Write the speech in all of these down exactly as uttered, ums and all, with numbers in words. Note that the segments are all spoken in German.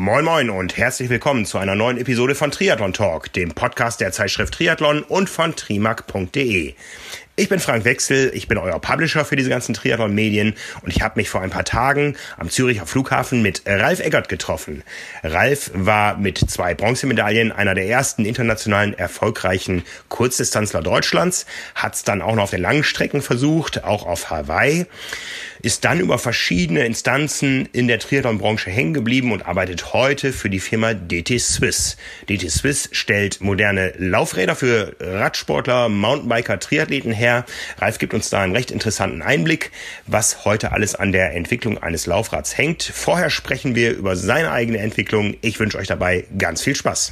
Moin Moin und herzlich willkommen zu einer neuen Episode von Triathlon Talk, dem Podcast der Zeitschrift Triathlon und von trimark punkt de. Ich bin Frank Wechsel, ich bin euer Publisher für diese ganzen Triathlon-Medien und ich habe mich vor ein paar Tagen am Züricher Flughafen mit Ralf Eggert getroffen. Ralf war mit zwei Bronzemedaillen einer der ersten internationalen erfolgreichen Kurzdistanzler Deutschlands, hat es dann auch noch auf den langen Strecken versucht, auch auf Hawaii, ist dann über verschiedene Instanzen in der Triathlon-Branche hängen geblieben und arbeitet heute für die Firma D T Swiss. D T Swiss stellt moderne Laufräder für Radsportler, Mountainbiker, Triathleten her. Ralf gibt uns da einen recht interessanten Einblick, was heute alles an der Entwicklung eines Laufrads hängt. Vorher sprechen wir über seine eigene Entwicklung. Ich wünsche euch dabei ganz viel Spaß.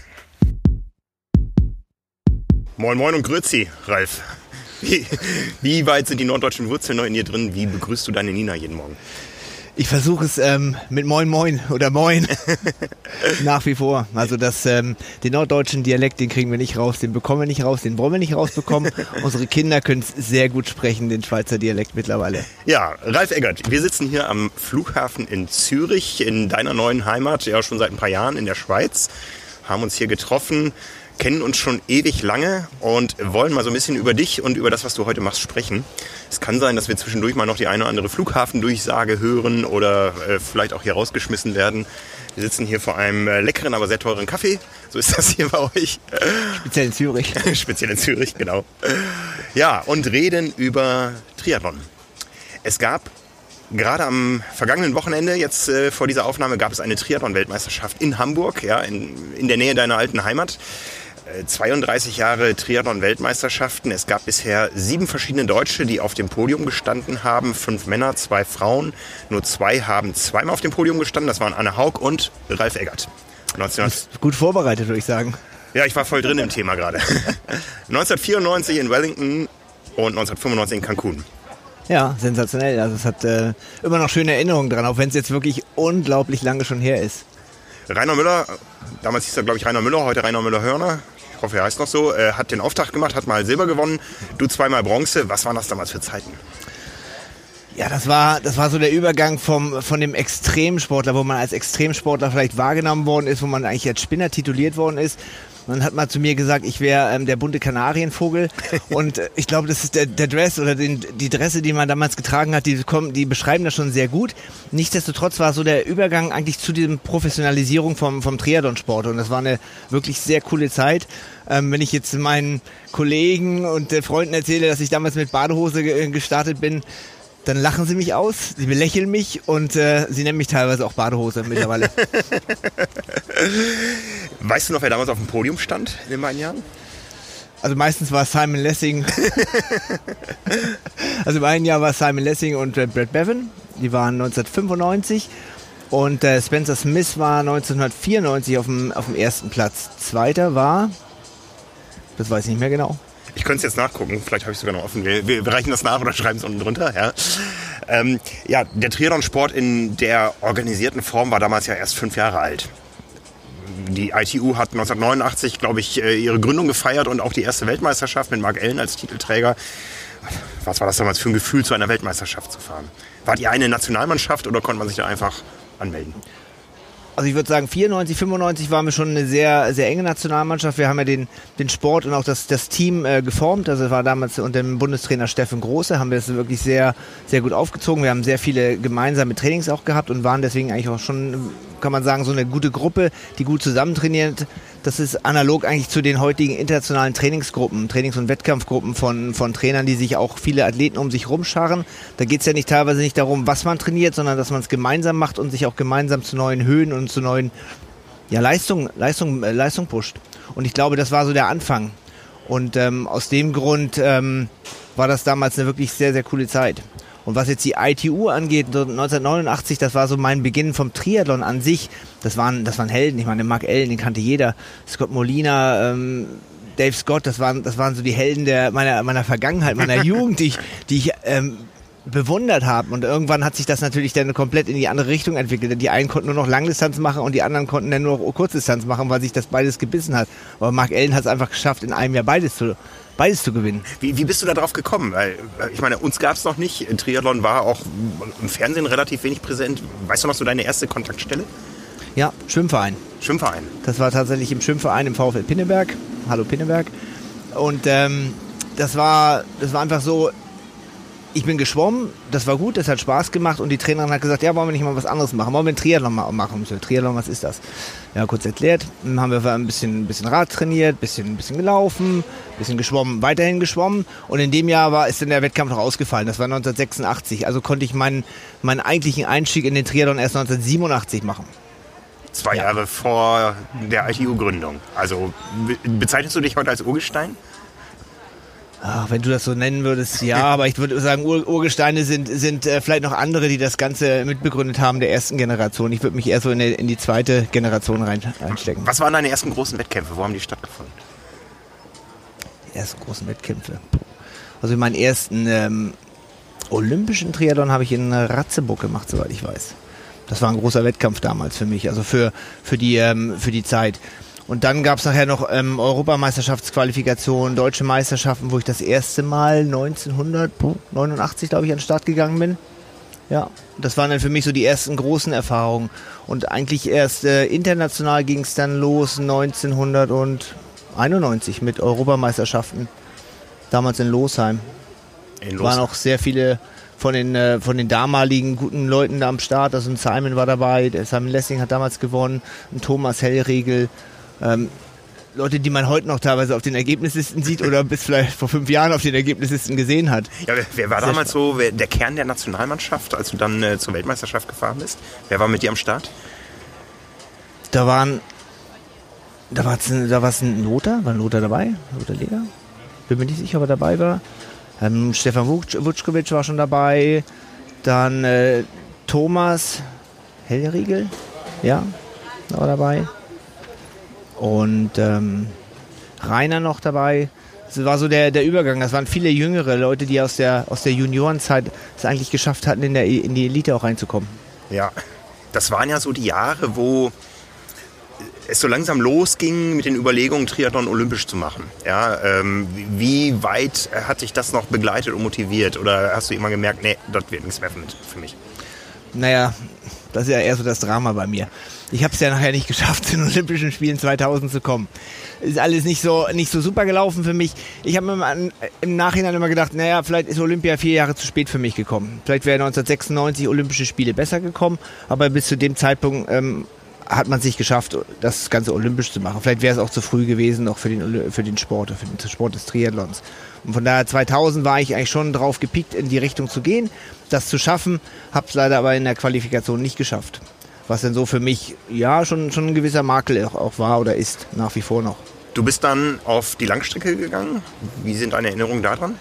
Moin Moin und Grüezi, Ralf. Wie, wie weit sind die norddeutschen Wurzeln noch in dir drin? Wie begrüßt du deine Nina jeden Morgen? Ich versuche es ähm, mit Moin Moin oder Moin nach wie vor. Also das, ähm, den norddeutschen Dialekt, den kriegen wir nicht raus, den bekommen wir nicht raus, den wollen wir nicht rausbekommen. Unsere Kinder können es sehr gut sprechen, den Schweizer Dialekt mittlerweile. Ja, Ralf Eggert, wir sitzen hier am Flughafen in Zürich, in deiner neuen Heimat, ja schon seit ein paar Jahren in der Schweiz, haben uns hier getroffen, kennen uns schon ewig lange und wollen mal so ein bisschen über dich und über das, was du heute machst, sprechen. Es kann sein, dass wir zwischendurch mal noch die eine oder andere Flughafendurchsage hören oder äh, vielleicht auch hier rausgeschmissen werden. Wir sitzen hier vor einem äh, leckeren, aber sehr teuren Kaffee. So ist das hier bei euch. Speziell in Zürich. Speziell in Zürich, genau. Ja, und reden über Triathlon. Es gab gerade am vergangenen Wochenende, jetzt äh, vor dieser Aufnahme, gab es eine Triathlon-Weltmeisterschaft in Hamburg, ja, in, in der Nähe deiner alten Heimat. zweiunddreißig Jahre Triathlon-Weltmeisterschaften. Es gab bisher sieben verschiedene Deutsche, die auf dem Podium gestanden haben. Fünf Männer, zwei Frauen. Nur zwei haben zweimal auf dem Podium gestanden. Das waren Anne Haug und Ralf Eggert. neunzehn Gut vorbereitet, würde ich sagen. Ja, ich war voll drin im Thema gerade. neunzehnhundertvierundneunzig in Wellington und neunzehnhundertfünfundneunzig in Cancun. Ja, sensationell. Also es hat äh, immer noch schöne Erinnerungen dran, auch wenn es jetzt wirklich unglaublich lange schon her ist. Rainer Müller, damals hieß er, glaube ich, Rainer Müller, heute Rainer Müller-Hörner, ich hoffe, er heißt noch so, äh, hat den Auftakt gemacht, hat mal Silber gewonnen, du zweimal Bronze. Was waren das damals für Zeiten? Ja, das war, das war so der Übergang vom, von dem Extremsportler, wo man als Extremsportler vielleicht wahrgenommen worden ist, wo man eigentlich als Spinner tituliert worden ist. Man hat mal zu mir gesagt, ich wäre ähm, der bunte Kanarienvogel und äh, ich glaube, das ist der, der Dress oder den, die Dresse, die man damals getragen hat, die, kommen, die beschreiben das schon sehr gut. Nichtsdestotrotz war so der Übergang eigentlich zu diesem Professionalisierung vom, vom Triathlonsport und das war eine wirklich sehr coole Zeit. Ähm, wenn ich jetzt meinen Kollegen und äh, Freunden erzähle, dass ich damals mit Badehose ge- gestartet bin, dann lachen sie mich aus, sie belächeln mich und äh, sie nennen mich teilweise auch Badehose mittlerweile. Weißt du noch, wer damals auf dem Podium stand in den beiden Jahren? Also meistens war es Simon Lessing. Also im einen Jahr war es Simon Lessing und äh, Brad Bevan. Die waren neunzehnhundertfünfundneunzig. Und äh, Spencer Smith war neunzehnhundertvierundneunzig auf dem, auf dem ersten Platz. Zweiter war, das weiß ich nicht mehr genau. Ich könnte es jetzt nachgucken, vielleicht habe ich es sogar noch offen. Wir, wir reichen das nach oder schreiben es unten drunter. Ja, ähm, ja der Triathlon-Sport in der organisierten Form war damals ja erst fünf Jahre alt. Die I T U hat neunzehnhundertneunundachtzig, glaube ich, ihre Gründung gefeiert und auch die erste Weltmeisterschaft mit Mark Allen als Titelträger. Was war das damals für ein Gefühl, zu einer Weltmeisterschaft zu fahren? War die eine Nationalmannschaft oder konnte man sich da einfach anmelden? Also ich würde sagen, vierundneunzig, fünfundneunzig waren wir schon eine sehr, sehr enge Nationalmannschaft. Wir haben ja den, den Sport und auch das, das Team äh, geformt. Also es war damals unter dem Bundestrainer Steffen Große, haben wir das wirklich sehr, sehr gut aufgezogen. Wir haben sehr viele gemeinsame Trainings auch gehabt und waren deswegen eigentlich auch schon, kann man sagen, so eine gute Gruppe, die gut zusammen trainiert. Das ist analog eigentlich zu den heutigen internationalen Trainingsgruppen, Trainings- und Wettkampfgruppen von, von Trainern, die sich auch viele Athleten um sich rumscharren. Da geht es ja nicht teilweise nicht darum, was man trainiert, sondern dass man es gemeinsam macht und sich auch gemeinsam zu neuen Höhen und zu neuen ja, Leistung, Leistung, äh, Leistung pusht. Und ich glaube, das war so der Anfang. Und ähm, aus dem Grund ähm, war das damals eine wirklich sehr, sehr coole Zeit. Und was jetzt die I T U angeht, neunzehnhundertneunundachtzig, das war so mein Beginn vom Triathlon an sich. Das waren, das waren Helden. Ich meine, Mark Allen, den kannte jeder. Scott Molina, ähm, Dave Scott, das waren, das waren so die Helden der, meiner, meiner Vergangenheit, meiner Jugend, die ich, die ich ähm, bewundert habe. Und irgendwann hat sich das natürlich dann komplett in die andere Richtung entwickelt. Die einen konnten nur noch Langdistanz machen und die anderen konnten dann nur noch Kurzdistanz machen, weil sich das beides gebissen hat. Aber Mark Allen hat es einfach geschafft, in einem Jahr beides zu Beides zu gewinnen. Wie, wie bist du da drauf gekommen? Weil, ich meine, uns gab es noch nicht. Triathlon war auch im Fernsehen relativ wenig präsent. Weißt du noch so deine erste Kontaktstelle? Ja, Schwimmverein. Schwimmverein. Das war tatsächlich im Schwimmverein im VfL Pinneberg. Hallo Pinneberg. Und ähm, das war, das war einfach so, ich bin geschwommen, das war gut, das hat Spaß gemacht und die Trainerin hat gesagt, ja, wollen wir nicht mal was anderes machen, wollen wir einen Triathlon machen? Ich so, Triathlon, was ist das? Ja, kurz erklärt, dann haben wir ein bisschen, ein bisschen Rad trainiert, ein bisschen, ein bisschen gelaufen, ein bisschen geschwommen, weiterhin geschwommen und in dem Jahr war, ist dann der Wettkampf noch ausgefallen, das war neunzehnhundertsechsundachtzig, also konnte ich meinen, meinen eigentlichen Einstieg in den Triathlon erst neunzehnhundertsiebenundachtzig machen. Zwei ja. Jahre vor der I T U-Gründung. Also bezeichnest du dich heute als Urgestein? Ach, wenn du das so nennen würdest, ja, aber ich würde sagen, Ur- Urgesteine sind, sind äh, vielleicht noch andere, die das Ganze mitbegründet haben, der ersten Generation. Ich würde mich eher so in, die, in die zweite Generation rein, reinstecken. Was waren deine ersten großen Wettkämpfe? Wo haben die stattgefunden? Die ersten großen Wettkämpfe. Also meinen ersten ähm, olympischen Triathlon habe ich in Ratzeburg gemacht, soweit ich weiß. Das war ein großer Wettkampf damals für mich, also für, für, die, ähm, für die Zeit. Und dann gab es nachher noch ähm, Europameisterschaftsqualifikationen, deutsche Meisterschaften, wo ich das erste Mal neunzehnhundertneunundachtzig, glaube ich, an den Start gegangen bin. Ja, das waren dann für mich so die ersten großen Erfahrungen. Und eigentlich erst äh, international ging es dann los neunzehnhunderteinundneunzig mit Europameisterschaften. Damals in Losheim. In Losheim. Waren auch sehr viele von den, äh, von den damaligen guten Leuten da am Start. Also ein Simon war dabei, der Simon Lessing hat damals gewonnen, ein Thomas Hellriegel. Ähm, Leute, die man heute noch teilweise auf den Ergebnislisten sieht oder bis vielleicht vor fünf Jahren auf den Ergebnislisten gesehen hat. Ja, wer war Sehr damals spannend. so wer, der Kern der Nationalmannschaft, als du dann äh, zur Weltmeisterschaft gefahren bist? Wer war mit dir am Start? Da waren, da war da war's ein Lothar, war ein Lothar dabei, Lothar Leder. Bin mir nicht sicher, ob er dabei war. Ähm, Stefan Wutschkowitsch war schon dabei. Dann äh, Thomas Hellriegel, ja, war dabei. Und ähm, Rainer noch dabei. Das war so der, der Übergang. Das waren viele jüngere Leute, die aus der, aus der Juniorenzeit es eigentlich geschafft hatten, in, der, in die Elite auch reinzukommen. Ja, das waren ja so die Jahre, wo es so langsam losging mit den Überlegungen, Triathlon olympisch zu machen. Ja, ähm, wie weit hat dich das noch begleitet und motiviert? Oder hast du immer gemerkt, nee, das wird nichts mehr für mich? Naja, das ist ja eher so das Drama bei mir. Ich habe es ja nachher nicht geschafft, zu den Olympischen Spielen zweitausend zu kommen. Ist alles nicht so, nicht so super gelaufen für mich. Ich habe mir im Nachhinein immer gedacht, naja, vielleicht ist Olympia vier Jahre zu spät für mich gekommen. Vielleicht wäre neunzehnhundertsechsundneunzig Olympische Spiele besser gekommen, aber bis zu dem Zeitpunkt ähm, hat man es nicht geschafft, das Ganze olympisch zu machen. Vielleicht wäre es auch zu früh gewesen, noch für den, für den Sport, für den Sport des Triathlons. Und von daher zweitausend war ich eigentlich schon drauf gepiekt, in die Richtung zu gehen, das zu schaffen, habe es leider aber in der Qualifikation nicht geschafft. Was dann so für mich, ja, schon, schon ein gewisser Makel auch, auch war oder ist, nach wie vor noch. Du bist dann auf die Langstrecke gegangen. Wie sind deine Erinnerungen daran?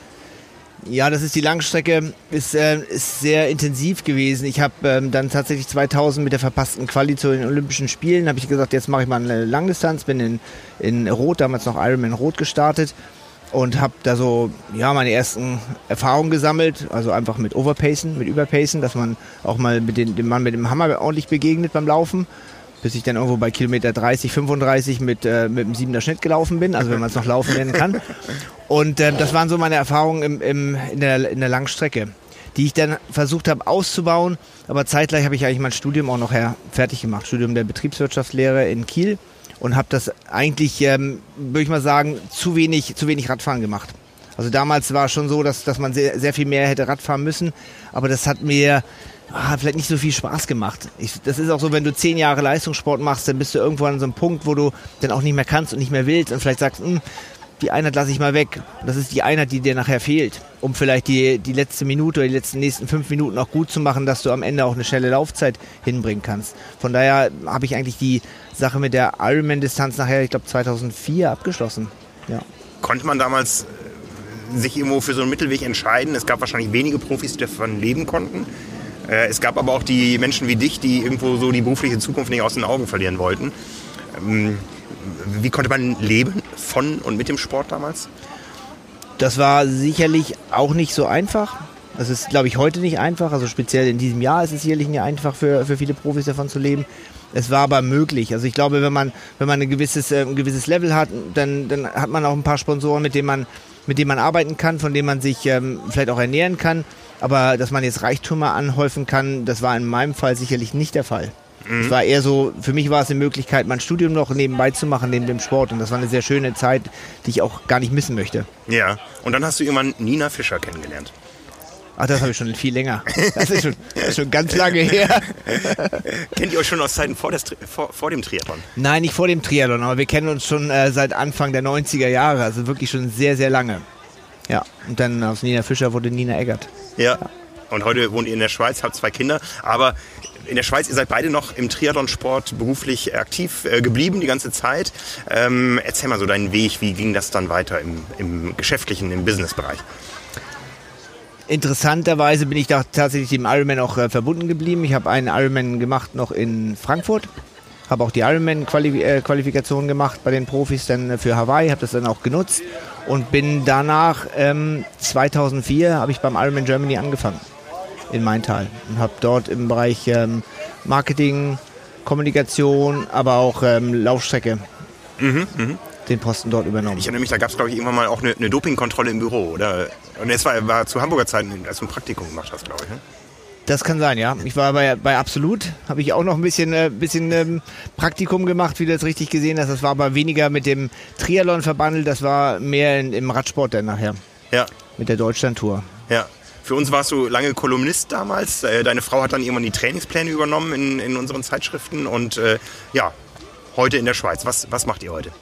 Ja, das ist die Langstrecke, ist, äh, ist sehr intensiv gewesen. Ich habe ähm, dann tatsächlich zweitausend mit der verpassten Quali zu den Olympischen Spielen, habe ich gesagt, jetzt mache ich mal eine Langdistanz, bin in, in Rot, damals noch Ironman Rot gestartet und habe da so, ja, meine ersten Erfahrungen gesammelt, also einfach mit Overpacen, mit Überpacen, dass man auch mal mit den, dem Mann mit dem Hammer ordentlich begegnet beim Laufen, bis ich dann irgendwo bei Kilometer dreißig, fünfunddreißig mit, äh, mit einem siebener Schnitt gelaufen bin, also wenn man es noch laufen nennen kann. Und äh, das waren so meine Erfahrungen im, im, in, der, in der Langstrecke, die ich dann versucht habe auszubauen, aber zeitgleich habe ich eigentlich mein Studium auch noch her, fertig gemacht, Studium der Betriebswirtschaftslehre in Kiel und habe das eigentlich, ähm, würde ich mal sagen, zu wenig, zu wenig Radfahren gemacht. Also damals war es schon so, dass, dass man sehr, sehr viel mehr hätte Radfahren müssen, aber das hat mir ah, vielleicht nicht so viel Spaß gemacht. Ich, das ist auch so, wenn du zehn Jahre Leistungssport machst, dann bist du irgendwo an so einem Punkt, wo du dann auch nicht mehr kannst und nicht mehr willst und vielleicht sagst, mh, die Einheit lasse ich mal weg. Das ist die Einheit, die dir nachher fehlt, um vielleicht die, die letzte Minute oder die letzten nächsten fünf Minuten auch gut zu machen, dass du am Ende auch eine schnelle Laufzeit hinbringen kannst. Von daher habe ich eigentlich die Sache mit der Ironman-Distanz nachher, ich glaube zweitausendvier, abgeschlossen. Ja. Konnte man damals sich irgendwo für so einen Mittelweg entscheiden? Es gab wahrscheinlich wenige Profis, die davon leben konnten. Es gab aber auch die Menschen wie dich, die irgendwo so die berufliche Zukunft nicht aus den Augen verlieren wollten. Wie konnte man leben von und mit dem Sport damals? Das war sicherlich auch nicht so einfach. Das ist, glaube ich, heute nicht einfach. Also speziell in diesem Jahr ist es sicherlich nicht einfach für, für viele Profis davon zu leben. Es war aber möglich. Also ich glaube, wenn man, wenn man ein gewisses, ein gewisses Level hat, dann, dann hat man auch ein paar Sponsoren, mit denen man, mit denen man arbeiten kann, von denen man sich ähm, vielleicht auch ernähren kann. Aber dass man jetzt Reichtümer anhäufen kann, das war in meinem Fall sicherlich nicht der Fall. Es mhm. war eher so, für mich war es eine Möglichkeit, mein Studium noch nebenbei zu machen, neben dem Sport. Und das war eine sehr schöne Zeit, die ich auch gar nicht missen möchte. Ja, und dann hast du irgendwann Nina Fischer kennengelernt. Ach, das habe ich schon viel länger. Das ist schon, das ist schon ganz lange her. Kennt ihr euch schon aus Zeiten vor, des, vor, vor dem Triathlon? Nein, nicht vor dem Triathlon, aber wir kennen uns schon äh, seit Anfang der neunziger Jahre, also wirklich schon sehr, sehr lange. Ja, und dann aus Nina Fischer wurde Nina Eggert. Ja, ja. Und heute wohnt ihr in der Schweiz, habt zwei Kinder, aber in der Schweiz, ihr seid beide noch im Triathlonsport beruflich aktiv äh, geblieben die ganze Zeit. Ähm, erzähl mal so deinen Weg, wie ging das dann weiter im, im geschäftlichen, im Businessbereich? Interessanterweise bin ich da tatsächlich dem Ironman auch äh, verbunden geblieben. Ich habe einen Ironman gemacht noch in Frankfurt, habe auch die Ironman-Qualifikation gemacht bei den Profis dann äh, für Hawaii, habe das dann auch genutzt und bin danach, ähm, zweitausendvier, habe ich beim Ironman Germany angefangen in Maintal und habe dort im Bereich ähm, Marketing, Kommunikation, aber auch ähm, Laufstrecke mhm, mh. den Posten dort übernommen. Ich erinnere mich, da gab es glaube ich irgendwann mal auch eine, eine Dopingkontrolle im Büro, oder? Und das war, war zu Hamburger Zeiten, als du ein Praktikum gemacht hast, glaube ich. Ne? Das kann sein, ja. Ich war bei, bei Absolut, habe ich auch noch ein bisschen, äh, bisschen ähm, Praktikum gemacht, wie du das richtig gesehen hast. Das war aber weniger mit dem Triathlon verbandelt, das war mehr in, im Radsport dann nachher. Ja. Mit der Deutschlandtour. Ja. Für uns warst du lange Kolumnist damals. Deine Frau hat dann irgendwann die Trainingspläne übernommen in, in unseren Zeitschriften. Und äh, ja, heute in der Schweiz. Was, was macht ihr heute?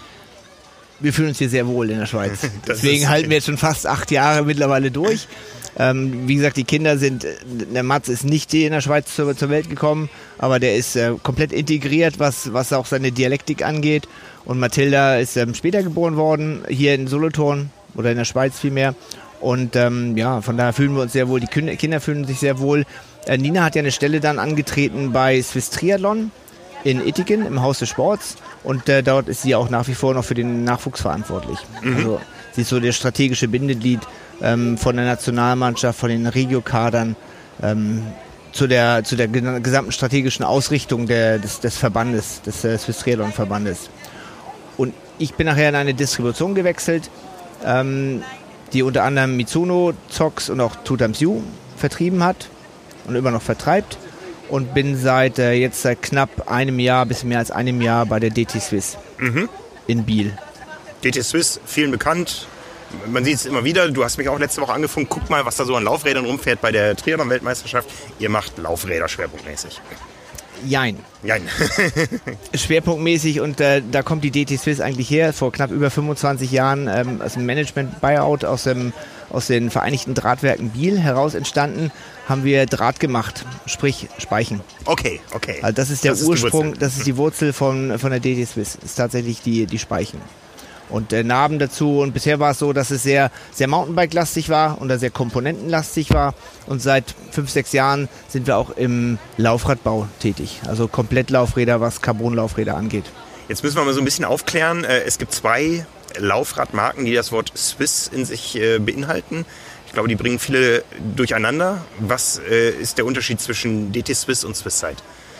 Wir fühlen uns hier sehr wohl in der Schweiz. Deswegen halten wir jetzt schon fast acht Jahre mittlerweile durch. Ähm, wie gesagt, die Kinder sind, der Mats ist nicht hier in der Schweiz zur, zur Welt gekommen, aber der ist äh, komplett integriert, was, was auch seine Dialektik angeht. Und Mathilda ist ähm, später geboren worden, hier in Solothurn oder in der Schweiz vielmehr. Und ähm, ja, von daher fühlen wir uns sehr wohl. Die Kinder fühlen sich sehr wohl. Äh, Nina hat ja eine Stelle dann angetreten bei Swiss Triathlon in Ittigen im Haus des Sports. Und äh, dort ist sie auch nach wie vor noch für den Nachwuchs verantwortlich. Mhm. Also sie ist so der strategische Bindeglied ähm, von der Nationalmannschaft, von den Regiokadern ähm, zu der, zu der gesamten strategischen Ausrichtung der, des, des Verbandes, des äh, Swiss Triathlon Verbandes. Und ich bin nachher in eine Distribution gewechselt, ähm, die unter anderem Mizuno, Zox und auch Two Times You vertrieben hat und immer noch vertreibt. Und bin seit äh, jetzt seit knapp einem Jahr, bis mehr als einem Jahr bei der D T Swiss mhm. in Biel. D T Swiss, vielen bekannt. Man sieht es immer wieder. Du hast mich auch letzte Woche angefangen. Guck mal, was da so an Laufrädern rumfährt bei der Triathlon-Weltmeisterschaft. Ihr macht Laufräder schwerpunktmäßig. Jein. Jein. Schwerpunktmäßig und äh, da kommt die D T Swiss eigentlich her. Vor knapp über fünfundzwanzig Jahren ähm, aus dem Management-Buyout aus, dem, aus den Vereinigten Drahtwerken Biel heraus entstanden, haben wir Draht gemacht, sprich Speichen. Okay, okay. Also das ist der das Ursprung, ist das ist die Wurzel von, von der D T Swiss. Das ist tatsächlich die, die Speichen. Und äh, Narben dazu. Und bisher war es so, dass es sehr, sehr Mountainbike-lastig war und sehr komponentenlastig war. Und seit fünf, sechs Jahren sind wir auch im Laufradbau tätig. Also komplett Laufräder, was Carbon-Laufräder angeht. Jetzt müssen wir mal so ein bisschen aufklären. Es gibt zwei Laufradmarken, die das Wort Swiss in sich äh, beinhalten. Ich glaube, die bringen viele durcheinander. Was äh, ist der Unterschied zwischen D T Swiss und Swisside?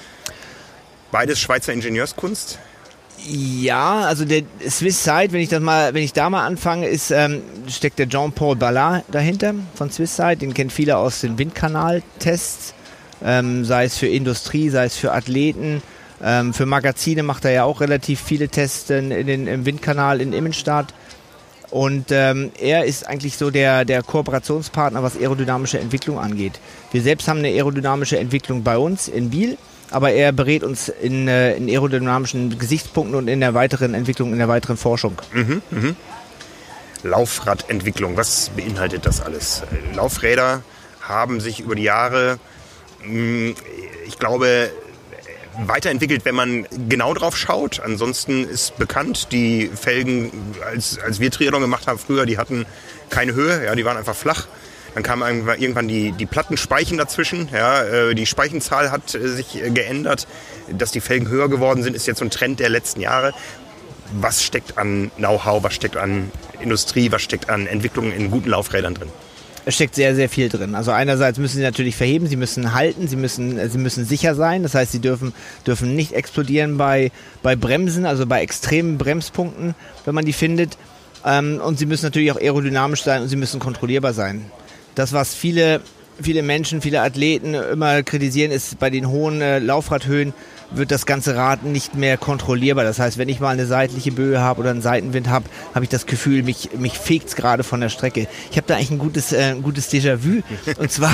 Beides Schweizer Ingenieurskunst? Ja, also der Swisside, wenn ich das mal, wenn ich da mal anfange, ist, ähm, steckt der Jean-Paul Ballard dahinter von Swisside. Den kennen viele aus den Windkanaltests, ähm, sei es für Industrie, sei es für Athleten. Ähm, für Magazine macht er ja auch relativ viele Tests in, in den, im Windkanal in Immenstadt. Und ähm, er ist eigentlich so der, der Kooperationspartner, was aerodynamische Entwicklung angeht. Wir selbst haben eine aerodynamische Entwicklung bei uns in Biel. Aber er berät uns in, äh, in aerodynamischen Gesichtspunkten und in der weiteren Entwicklung, in der weiteren Forschung. Mhm, mh. Laufradentwicklung, was beinhaltet das alles? Laufräder haben sich über die Jahre, mh, ich glaube, weiterentwickelt, wenn man genau drauf schaut. Ansonsten ist bekannt, die Felgen, als, als wir Triathlon gemacht haben früher, die hatten keine Höhe, ja, die waren einfach flach. Dann kamen irgendwann die, die Plattenspeichen dazwischen. Ja, die Speichenzahl hat sich geändert. Dass die Felgen höher geworden sind, ist jetzt so ein Trend der letzten Jahre. Was steckt an Know-how, was steckt an Industrie, was steckt an Entwicklungen in guten Laufrädern drin? Es steckt sehr, sehr viel drin. Also einerseits müssen sie natürlich verheben, sie müssen halten, sie müssen, sie müssen sicher sein. Das heißt, sie dürfen, dürfen nicht explodieren bei, bei Bremsen, also bei extremen Bremspunkten, wenn man die findet. Und sie müssen natürlich auch aerodynamisch sein und sie müssen kontrollierbar sein. Das, was viele viele Menschen, viele Athleten immer kritisieren, ist bei den hohen äh, Laufradhöhen wird das ganze Rad nicht mehr kontrollierbar. Das heißt, wenn ich mal eine seitliche Böe habe oder einen Seitenwind habe, habe ich das Gefühl, mich, mich fegt's gerade von der Strecke. Ich habe da eigentlich ein gutes, äh, ein gutes Déjà-vu. Und zwar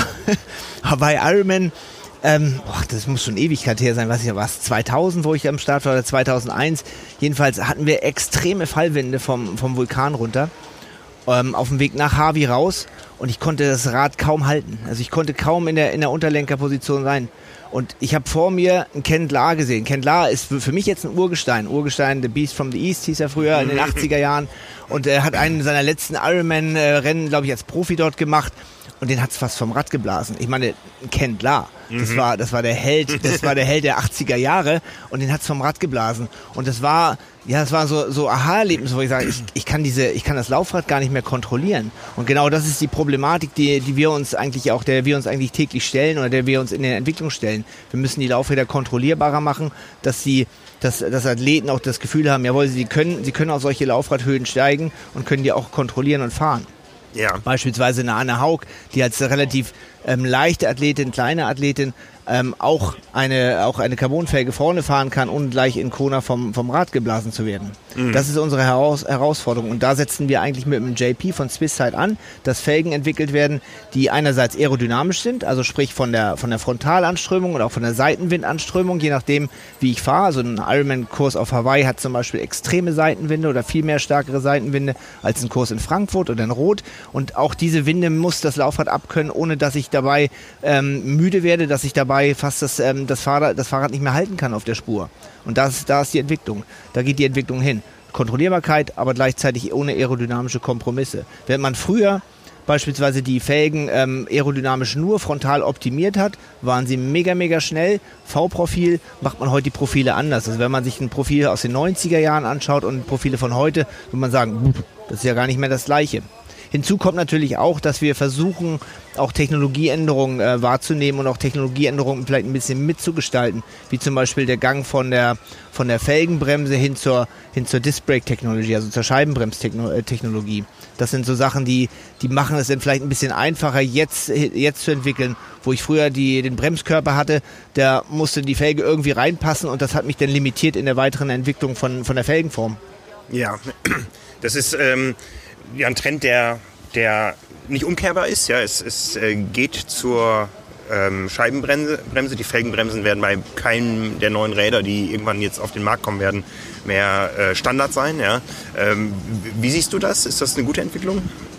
bei Ironman, ähm, boah, das muss schon Ewigkeit her sein, weiß ich was, zweitausend, wo ich am Start war, oder zweitausendeins. Jedenfalls hatten wir extreme Fallwinde vom, vom Vulkan runter. Ähm, auf dem Weg nach Harvey raus und ich konnte das Rad kaum halten. Also ich konnte kaum in der, in der Unterlenkerposition sein. Und ich habe vor mir einen Ken Lahr gesehen. Ken Lahr ist für mich jetzt ein Urgestein. Urgestein, The Beast from the East hieß er früher in den achtziger Jahren. Und er hat einen seiner letzten Ironman-Rennen, glaube ich, als Profi dort gemacht. Und den hat's fast vom Rad geblasen. Ich meine, Ken Lahr, das mhm. war, das war der Held, das war der Held der achtziger Jahre und den hat's vom Rad geblasen. Und das war, ja, das war so, so Aha-Erlebnis, wo ich sage, ich, ich kann diese, ich kann das Laufrad gar nicht mehr kontrollieren. Und genau das ist die Problematik, die, die wir uns eigentlich auch, der wir uns eigentlich täglich stellen oder der wir uns in der Entwicklung stellen. Wir müssen die Laufräder kontrollierbarer machen, dass sie, dass, dass Athleten auch das Gefühl haben, jawohl, sie können, sie können auf solche Laufradhöhen steigen und können die auch kontrollieren und fahren. Ja. Beispielsweise eine Anne Haug, die als relativ ähm, leichte Athletin, kleine Athletin, ähm, auch eine auch eine Carbonfelge vorne fahren kann, ohne gleich in Kona vom, vom Rad geblasen zu werden. Mhm. Das ist unsere Heraus- Herausforderung. Und da setzen wir eigentlich mit dem J P von Swisside an, dass Felgen entwickelt werden, die einerseits aerodynamisch sind, also sprich von der von der Frontalanströmung und auch von der Seitenwindanströmung, je nachdem, wie ich fahre. Also ein Ironman-Kurs auf Hawaii hat zum Beispiel extreme Seitenwinde oder viel mehr stärkere Seitenwinde als ein Kurs in Frankfurt oder in Roth. Und auch diese Winde muss das Laufrad abkönnen, ohne dass ich dabei ähm, müde werde, dass ich dabei fast das, ähm, das, Fahrrad, das Fahrrad nicht mehr halten kann auf der Spur. Und das, da ist die Entwicklung. Da geht die Entwicklung hin. Kontrollierbarkeit, aber gleichzeitig ohne aerodynamische Kompromisse. Während man früher beispielsweise die Felgen ähm, aerodynamisch nur frontal optimiert hat, waren sie mega, mega schnell. V-Profil macht man heute die Profile anders. Also wenn man sich ein Profil aus den neunziger Jahren anschaut und Profile von heute, würde man sagen, das ist ja gar nicht mehr das Gleiche. Hinzu kommt natürlich auch, dass wir versuchen, auch Technologieänderungen äh, wahrzunehmen und auch Technologieänderungen vielleicht ein bisschen mitzugestalten, wie zum Beispiel der Gang von der, von der Felgenbremse hin zur, hin zur Disc-Brake-Technologie, also zur Scheibenbremstechnologie. Das sind so Sachen, die, die machen es dann vielleicht ein bisschen einfacher, jetzt, jetzt zu entwickeln. Wo ich früher die, den Bremskörper hatte, da musste die Felge irgendwie reinpassen und das hat mich dann limitiert in der weiteren Entwicklung von, von der Felgenform. Ja, das ist ähm, ja ein Trend, der, der nicht umkehrbar ist. Ja, es, es äh, geht zur ähm, Scheibenbremse. Bremse. Die Felgenbremsen werden bei keinem der neuen Räder, die irgendwann jetzt auf den Markt kommen werden, mehr äh, Standard sein. Ja. Ähm, wie siehst du das? Ist das eine gute Entwicklung?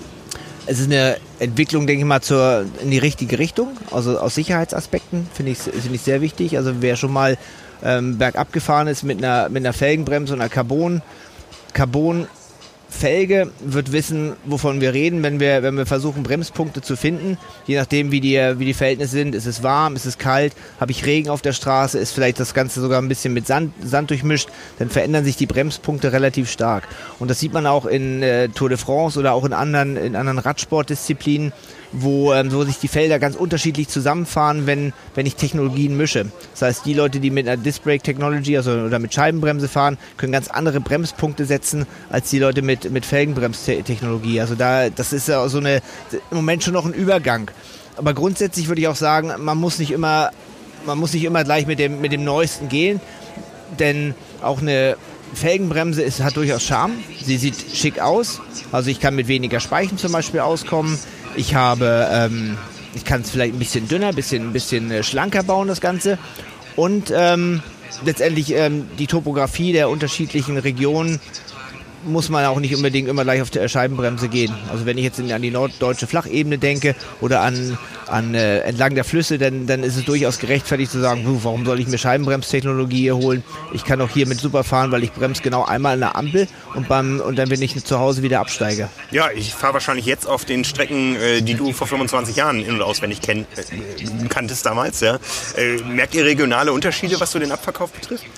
Es ist eine Entwicklung, denke ich mal, zur, in die richtige Richtung. Also aus Sicherheitsaspekten finde ich, finde ich sehr wichtig. Also wer schon mal ähm, bergab gefahren ist mit einer, mit einer Felgenbremse und einer Carbon, Carbon Felge, wird wissen, wovon wir reden, wenn wir, wenn wir versuchen, Bremspunkte zu finden. Je nachdem, wie die, wie die Verhältnisse sind. Ist es warm, ist es kalt, habe ich Regen auf der Straße, ist vielleicht das Ganze sogar ein bisschen mit Sand, Sand durchmischt, dann verändern sich die Bremspunkte relativ stark. Und das sieht man auch in äh, Tour de France oder auch in anderen, in anderen Radsportdisziplinen, wo, ähm, wo sich die Felder ganz unterschiedlich zusammenfahren, wenn, wenn ich Technologien mische. Das heißt, die Leute, die mit einer Disc Brake Technology also, oder mit Scheibenbremse fahren, können ganz andere Bremspunkte setzen, als die Leute mit, mit Felgenbremstechnologie. Also da, das ist ja so eine, im Moment schon noch ein Übergang. Aber grundsätzlich würde ich auch sagen, man muss nicht immer, man muss nicht immer gleich mit dem, mit dem Neuesten gehen, denn auch eine Felgenbremse ist, hat durchaus Charme. Sie sieht schick aus. Also ich kann mit weniger Speichen zum Beispiel auskommen. Ich habe, ähm, ich kann es vielleicht ein bisschen dünner, ein bisschen, ein bisschen äh, schlanker bauen, das Ganze. Und ähm, letztendlich ähm, die Topografie der unterschiedlichen Regionen muss man auch nicht unbedingt immer gleich auf der Scheibenbremse gehen. Also wenn ich jetzt an die norddeutsche Flachebene denke oder an, an äh, entlang der Flüsse, dann, dann ist es durchaus gerechtfertigt zu sagen, warum soll ich mir Scheibenbremstechnologie hier holen? Ich kann auch hier mit super fahren, weil ich bremse genau einmal an der Ampel und, beim, und dann bin ich zu Hause wieder absteige. Ja, ich fahre wahrscheinlich jetzt auf den Strecken, äh, die du vor fünfundzwanzig Jahren in- und auswendig kenn, äh, kanntest damals. Ja. Äh, merkt ihr regionale Unterschiede, was so den Abverkauf betrifft?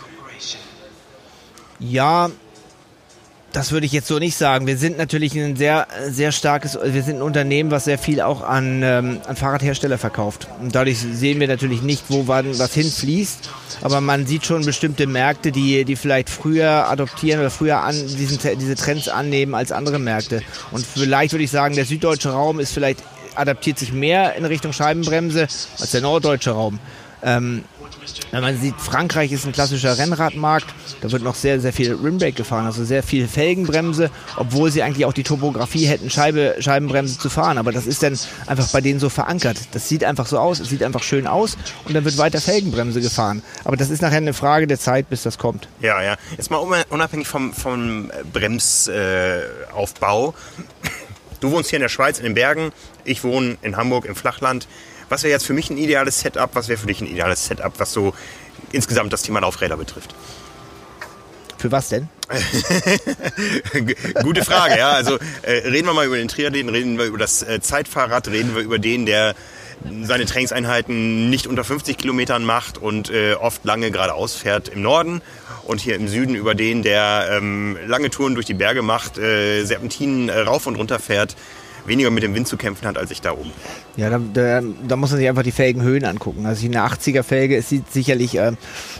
Ja, das würde ich jetzt so nicht sagen. Wir sind natürlich ein sehr, sehr starkes, wir sind ein Unternehmen, was sehr viel auch an, ähm, an Fahrradhersteller verkauft. Und dadurch sehen wir natürlich nicht, wo wann was hinfließt. Aber man sieht schon bestimmte Märkte, die, die vielleicht früher adoptieren oder früher an, diesen, diese Trends annehmen als andere Märkte. Und vielleicht würde ich sagen, der süddeutsche Raum ist vielleicht adaptiert sich mehr in Richtung Scheibenbremse als der norddeutsche Raum. Ähm, wenn man sieht, Frankreich ist ein klassischer Rennradmarkt, da wird noch sehr, sehr viel Rimbrake gefahren, also sehr viel Felgenbremse, obwohl sie eigentlich auch die Topografie hätten, Scheibe, Scheibenbremse zu fahren, aber das ist dann einfach bei denen so verankert. Das sieht einfach so aus, es sieht einfach schön aus und dann wird weiter Felgenbremse gefahren. Aber das ist nachher eine Frage der Zeit, bis das kommt. Ja, ja. Jetzt mal unabhängig vom, vom Bremsaufbau. Du wohnst hier in der Schweiz, in den Bergen, ich wohne in Hamburg im Flachland. Was wäre jetzt für mich ein ideales Setup? Was wäre für dich ein ideales Setup, was so insgesamt das Thema Laufräder betrifft? Für was denn? Gute Frage, ja. Also äh, reden wir mal über den Triathleten, reden wir über das äh, Zeitfahrrad, reden wir über den, der seine Trainingseinheiten nicht unter fünfzig Kilometern macht und äh, oft lange geradeaus fährt im Norden. Und hier im Süden über den, der ähm, lange Touren durch die Berge macht, äh, Serpentinen äh, rauf und runter fährt, weniger mit dem Wind zu kämpfen hat als ich da oben. Ja, da, da, da muss man sich einfach die Felgenhöhen angucken. Also eine achtziger Felge, es sieht sicherlich, ähm,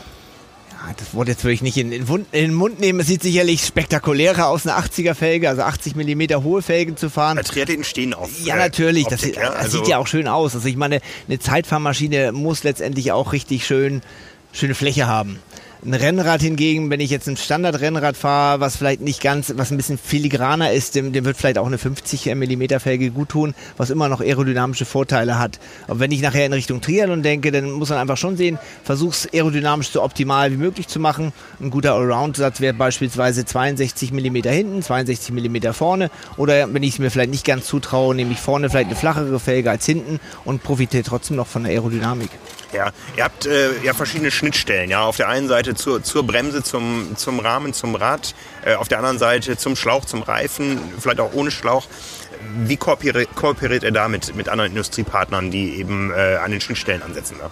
ja, das Wort jetzt würde ich nicht in, in, Wund, in den Mund nehmen, es sieht sicherlich spektakulärer aus, eine achtziger Felge, also achtzig Millimeter hohe Felgen zu fahren. Bei Triathleten stehen auf Ja, natürlich, äh, Optik, das, ja? das Also, sieht ja auch schön aus. Also ich meine, eine Zeitfahrmaschine muss letztendlich auch richtig schön, schöne Fläche haben. Ein Rennrad hingegen, wenn ich jetzt ein Standardrennrad fahre, was vielleicht nicht ganz, was ein bisschen filigraner ist, dem, dem wird vielleicht auch eine fünfzig Millimeter Felge gut tun, was immer noch aerodynamische Vorteile hat. Aber wenn ich nachher in Richtung Triathlon denke, dann muss man einfach schon sehen, versuch's aerodynamisch so optimal wie möglich zu machen. Ein guter Allround-Satz wäre beispielsweise zweiundsechzig Millimeter hinten, zweiundsechzig Millimeter vorne. Oder wenn ich es mir vielleicht nicht ganz zutraue, nehme ich vorne vielleicht eine flachere Felge als hinten und profitiere trotzdem noch von der Aerodynamik. Ja, ihr habt äh, ja verschiedene Schnittstellen. Ja, auf der einen Seite zur, zur Bremse, zum, zum Rahmen, zum Rad, äh, auf der anderen Seite zum Schlauch, zum Reifen, vielleicht auch ohne Schlauch. Wie kooperiert, kooperiert ihr da mit, mit anderen Industriepartnern, die eben äh, an den Schnittstellen ansetzen? Ja?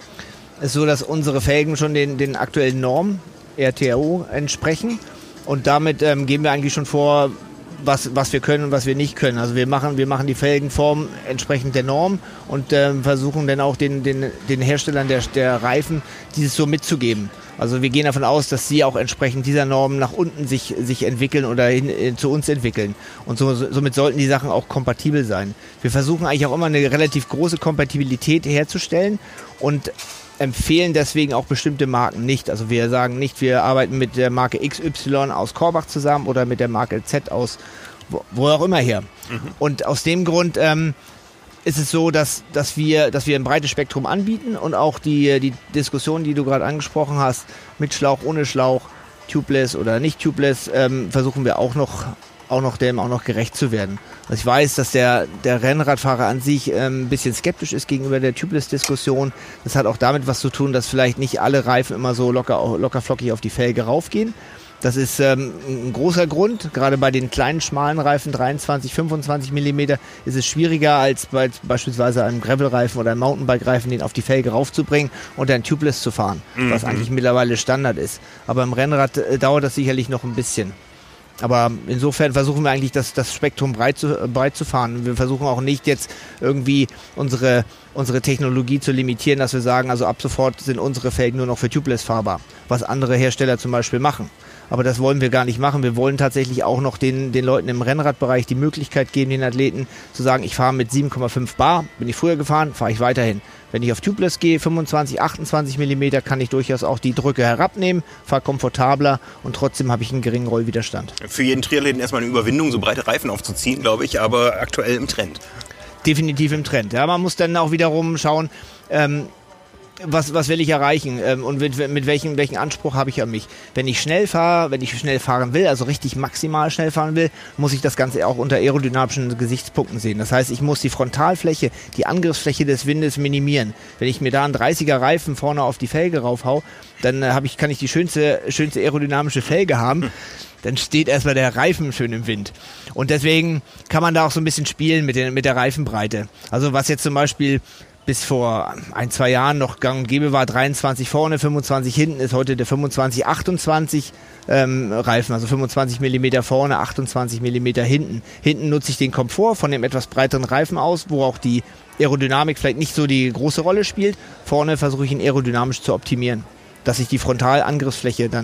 Es ist so, dass unsere Felgen schon den, den aktuellen Normen, R T O, entsprechen. Und damit ähm, gehen wir eigentlich schon vor, was, was wir können und was wir nicht können. Also wir machen, wir machen die Felgenform entsprechend der Norm und ähm, versuchen dann auch den, den, den Herstellern der, der Reifen dieses so mitzugeben. Also wir gehen davon aus, dass sie auch entsprechend dieser Norm nach unten sich, sich entwickeln oder hin, äh, zu uns entwickeln. Und so, somit sollten die Sachen auch kompatibel sein. Wir versuchen eigentlich auch immer eine relativ große Kompatibilität herzustellen und empfehlen deswegen auch bestimmte Marken nicht. Also wir sagen nicht, wir arbeiten mit der Marke X Y aus Korbach zusammen oder mit der Marke Z aus wo, wo auch immer her. Mhm. Und aus dem Grund ähm, ist es so, dass, dass, wir, dass wir ein breites Spektrum anbieten und auch die, die Diskussion, die du gerade angesprochen hast, mit Schlauch, ohne Schlauch, tubeless oder nicht tubeless, ähm, versuchen wir auch noch auch noch dem auch noch gerecht zu werden. Also ich weiß, dass der, der Rennradfahrer an sich ähm, ein bisschen skeptisch ist gegenüber der Tubeless-Diskussion. Das hat auch damit was zu tun, dass vielleicht nicht alle Reifen immer so locker, locker flockig auf die Felge raufgehen. Das ist ähm, ein großer Grund. Gerade bei den kleinen, schmalen Reifen, dreiundzwanzig, fünfundzwanzig Millimeter, ist es schwieriger als bei beispielsweise einem Gravel-Reifen oder einem Mountainbike-Reifen, den auf die Felge raufzubringen und dann Tubeless zu fahren, mhm. was eigentlich mittlerweile Standard ist. Aber im Rennrad äh, dauert das sicherlich noch ein bisschen. Aber insofern versuchen wir eigentlich, das, das Spektrum breit zu, breit zu fahren. Wir versuchen auch nicht jetzt irgendwie unsere, unsere Technologie zu limitieren, dass wir sagen, also ab sofort sind unsere Felgen nur noch für Tubeless fahrbar, was andere Hersteller zum Beispiel machen. Aber das wollen wir gar nicht machen. Wir wollen tatsächlich auch noch den, den Leuten im Rennradbereich die Möglichkeit geben, den Athleten zu sagen, ich fahre mit sieben Komma fünf Bar, bin ich früher gefahren, fahre ich weiterhin. Wenn ich auf Tubeless gehe, fünfundzwanzig, achtundzwanzig Millimeter, kann ich durchaus auch die Drücke herabnehmen, fahre komfortabler und trotzdem habe ich einen geringen Rollwiderstand. Für jeden Triathleten erstmal eine Überwindung, so breite Reifen aufzuziehen, glaube ich, aber aktuell im Trend. Definitiv im Trend. Ja, man muss dann auch wiederum schauen, ähm, Was, was will ich erreichen ähm, und mit, mit welchem, welchen Anspruch habe ich an mich. Wenn ich schnell fahre, wenn ich schnell fahren will, also richtig maximal schnell fahren will, muss ich das Ganze auch unter aerodynamischen Gesichtspunkten sehen. Das heißt, ich muss die Frontalfläche, die Angriffsfläche des Windes minimieren. Wenn ich mir da einen dreißiger Reifen vorne auf die Felge raufhau, dann äh, hab ich, kann ich die schönste, schönste aerodynamische Felge haben. Dann steht erstmal der Reifen schön im Wind. Und deswegen kann man da auch so ein bisschen spielen mit, den, mit der Reifenbreite. Also was jetzt zum Beispiel bis vor ein, zwei Jahren noch gang und gäbe war, dreiundzwanzig vorne, fünfundzwanzig hinten, ist heute der fünfundzwanzig achtundzwanzig ähm, Reifen, also fünfundzwanzig Millimeter vorne, achtundzwanzig Millimeter hinten. Hinten nutze ich den Komfort von dem etwas breiteren Reifen aus, wo auch die Aerodynamik vielleicht nicht so die große Rolle spielt. Vorne versuche ich ihn aerodynamisch zu optimieren, dass ich die Frontalangriffsfläche dann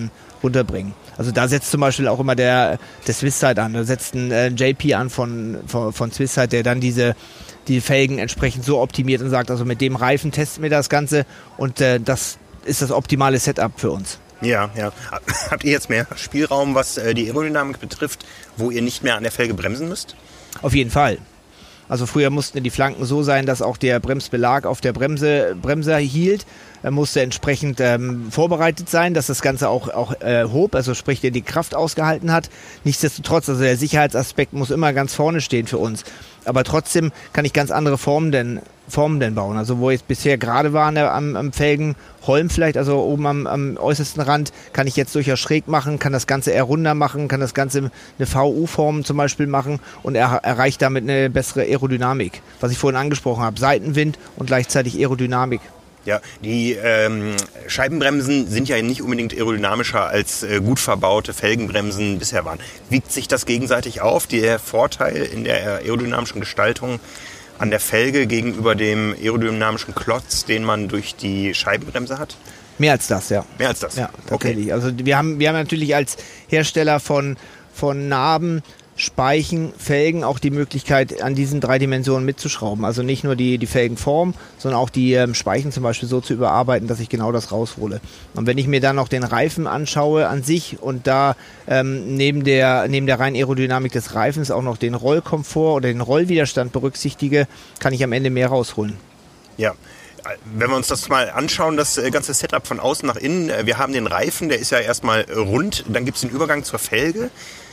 runterbringen. Also da setzt zum Beispiel auch immer der, der Swisside an. Da setzt ein äh, J P an von, von, von Swisside, der dann diese die Felgen entsprechend so optimiert und sagt, also mit dem Reifen testen wir das Ganze und äh, das ist das optimale Setup für uns. Ja, ja. Habt ihr jetzt mehr Spielraum, was äh, die Aerodynamik betrifft, wo ihr nicht mehr an der Felge bremsen müsst? Auf jeden Fall. Also früher mussten die Flanken so sein, dass auch der Bremsbelag auf der Bremse, Bremse hielt. Er musste entsprechend ähm, vorbereitet sein, dass das Ganze auch, auch äh, hob, also sprich, der die Kraft ausgehalten hat. Nichtsdestotrotz, also der Sicherheitsaspekt muss immer ganz vorne stehen für uns. Aber trotzdem kann ich ganz andere Formen denn, Formen denn bauen. Also wo jetzt bisher gerade war an der, am, am Felgenholm vielleicht, also oben am, am äußersten Rand, kann ich jetzt durchaus schräg machen, kann das Ganze eher runder machen, kann das Ganze eine V U-Form zum Beispiel machen und er erreicht damit eine bessere Aerodynamik. Was ich vorhin angesprochen habe, Seitenwind und gleichzeitig Aerodynamik. Ja, die ähm, Scheibenbremsen sind ja nicht unbedingt aerodynamischer als äh, gut verbaute Felgenbremsen bisher waren. Wiegt sich das gegenseitig auf, der Vorteil in der aerodynamischen Gestaltung an der Felge gegenüber dem aerodynamischen Klotz, den man durch die Scheibenbremse hat? Mehr als das, ja. Mehr als das? Ja, tatsächlich. Okay. Also wir haben, wir haben natürlich als Hersteller von, von Narben, Speichen, Felgen auch die Möglichkeit, an diesen drei Dimensionen mitzuschrauben. Also nicht nur die, die Felgenform, sondern auch die ähm, Speichen zum Beispiel so zu überarbeiten, dass ich genau das raushole. Und wenn ich mir dann noch den Reifen anschaue an sich und da ähm, neben der, neben der reinen Aerodynamik des Reifens auch noch den Rollkomfort oder den Rollwiderstand berücksichtige, kann ich am Ende mehr rausholen. Ja. Wenn wir uns das mal anschauen, das ganze Setup von außen nach innen, wir haben den Reifen, der ist ja erstmal rund, dann gibt es den Übergang zur Felge.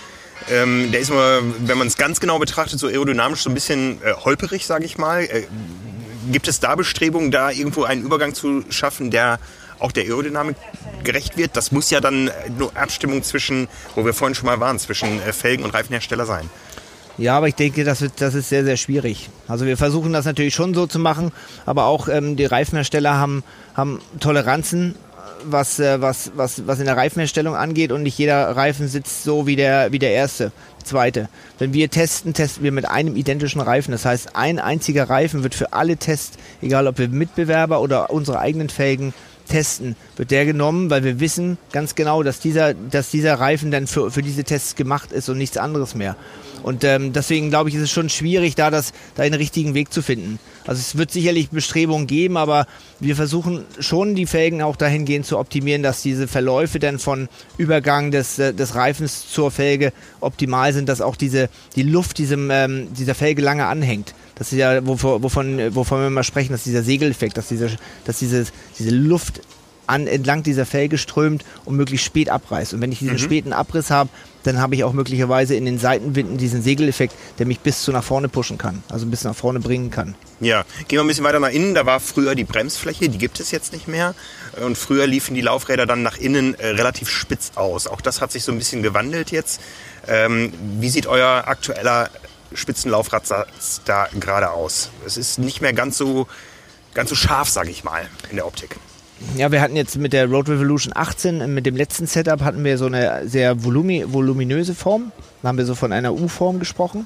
Ähm, der ist immer, wenn man es ganz genau betrachtet, so aerodynamisch so ein bisschen äh, holperig, sage ich mal. Äh, gibt es da Bestrebungen, da irgendwo einen Übergang zu schaffen, der auch der Aerodynamik gerecht wird? Das muss ja dann nur Abstimmung zwischen, wo wir vorhin schon mal waren, zwischen äh, Felgen- und Reifenhersteller sein. Ja, aber ich denke, das, wird, das ist sehr, sehr schwierig. Also wir versuchen das natürlich schon so zu machen, aber auch ähm, die Reifenhersteller haben, haben Toleranzen, was, was, was, was in der Reifenherstellung angeht und nicht jeder Reifen sitzt so wie der, wie der erste, zweite. Wenn wir testen, testen wir mit einem identischen Reifen. Das heißt, ein einziger Reifen wird für alle Tests, egal ob wir Mitbewerber oder unsere eigenen Felgen testen, wird der genommen, weil wir wissen ganz genau, dass dieser, dass dieser Reifen dann für, für diese Tests gemacht ist und nichts anderes mehr. Und ähm, deswegen glaube ich, ist es schon schwierig, da, das, da einen richtigen Weg zu finden. Also es wird sicherlich Bestrebungen geben, aber wir versuchen schon die Felgen auch dahingehend zu optimieren, dass diese Verläufe dann von Übergang des, äh, des Reifens zur Felge optimal sind, dass auch diese, die Luft diesem, ähm, dieser Felge lange anhängt. Das ist ja, wovon, wovon, wovon wir immer sprechen, dass dieser Segeleffekt, dass diese, dass diese, diese Luft an, entlang dieser Felge strömt und möglichst spät abreißt. Und wenn ich diesen mhm. späten Abriss habe, dann habe ich auch möglicherweise in den Seitenwinden diesen Segeleffekt, der mich bis zu nach vorne pushen kann, also bis nach vorne bringen kann. Ja, gehen wir ein bisschen weiter nach innen. Da war früher die Bremsfläche, die gibt es jetzt nicht mehr. Und früher liefen die Laufräder dann nach innen äh, relativ spitz aus. Auch das hat sich so ein bisschen gewandelt jetzt. Ähm, wie sieht euer aktueller Spitzenlaufradsatz da gerade aus? Es ist nicht mehr ganz so, ganz so scharf, sage ich mal, in der Optik. Ja, wir hatten jetzt mit der Road Revolution achtzehn, mit dem letzten Setup hatten wir so eine sehr volumi- voluminöse Form. Da haben wir so von einer U-Form gesprochen.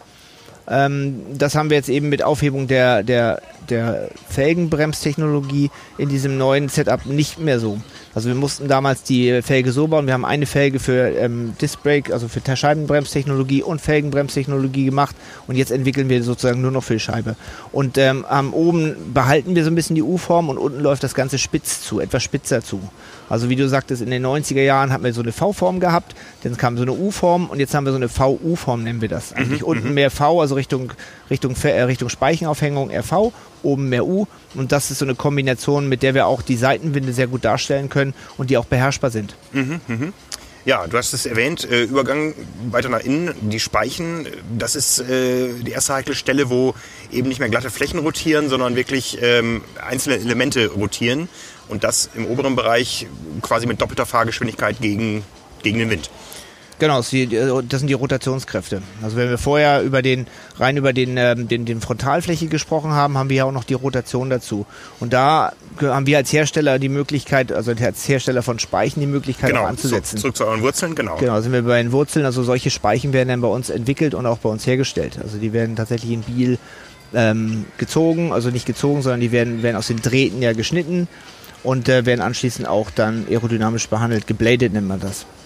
Ähm, das haben wir jetzt eben mit Aufhebung der, der, der Felgenbremstechnologie in diesem neuen Setup nicht mehr so. Also wir mussten damals die Felge so bauen. Wir haben eine Felge für ähm, Disc Brake, also für Scheibenbremstechnologie und Felgenbremstechnologie gemacht und jetzt entwickeln wir sozusagen nur noch für die Scheibe. Und ähm, am oben behalten wir so ein bisschen die U-Form und unten läuft das Ganze spitz zu, etwas spitzer zu. Also wie du sagtest, in den neunziger Jahren hatten wir so eine V-Form gehabt, dann kam so eine U-Form und jetzt haben wir so eine V U-Form, nennen wir das. Eigentlich mhm, unten mehr V, also Richtung, Richtung, Richtung Speichenaufhängung R V, oben mehr U und das ist so eine Kombination, mit der wir auch die Seitenwinde sehr gut darstellen können und die auch beherrschbar sind. Mhm, mh. Ja, du hast es erwähnt, äh, Übergang weiter nach innen, die Speichen, das ist äh, die erste heikle Stelle, wo eben nicht mehr glatte Flächen rotieren, sondern wirklich ähm, einzelne Elemente rotieren und das im oberen Bereich quasi mit doppelter Fahrgeschwindigkeit gegen, gegen den Wind. Genau, das sind die Rotationskräfte. Also wenn wir vorher über den rein über den, ähm, den, den Frontalfläche gesprochen haben, haben wir ja auch noch die Rotation dazu. Und da haben wir als Hersteller die Möglichkeit, also als Hersteller von Speichen die Möglichkeit genau, auch anzusetzen. Zurück zu euren Wurzeln, genau. Genau, sind wir bei den Wurzeln. Also solche Speichen werden dann bei uns entwickelt und auch bei uns hergestellt. Also die werden tatsächlich in Biel ähm, gezogen, also nicht gezogen, sondern die werden, werden aus den Drähten ja geschnitten und äh, werden anschließend auch dann aerodynamisch behandelt. Gebladet nennt man das.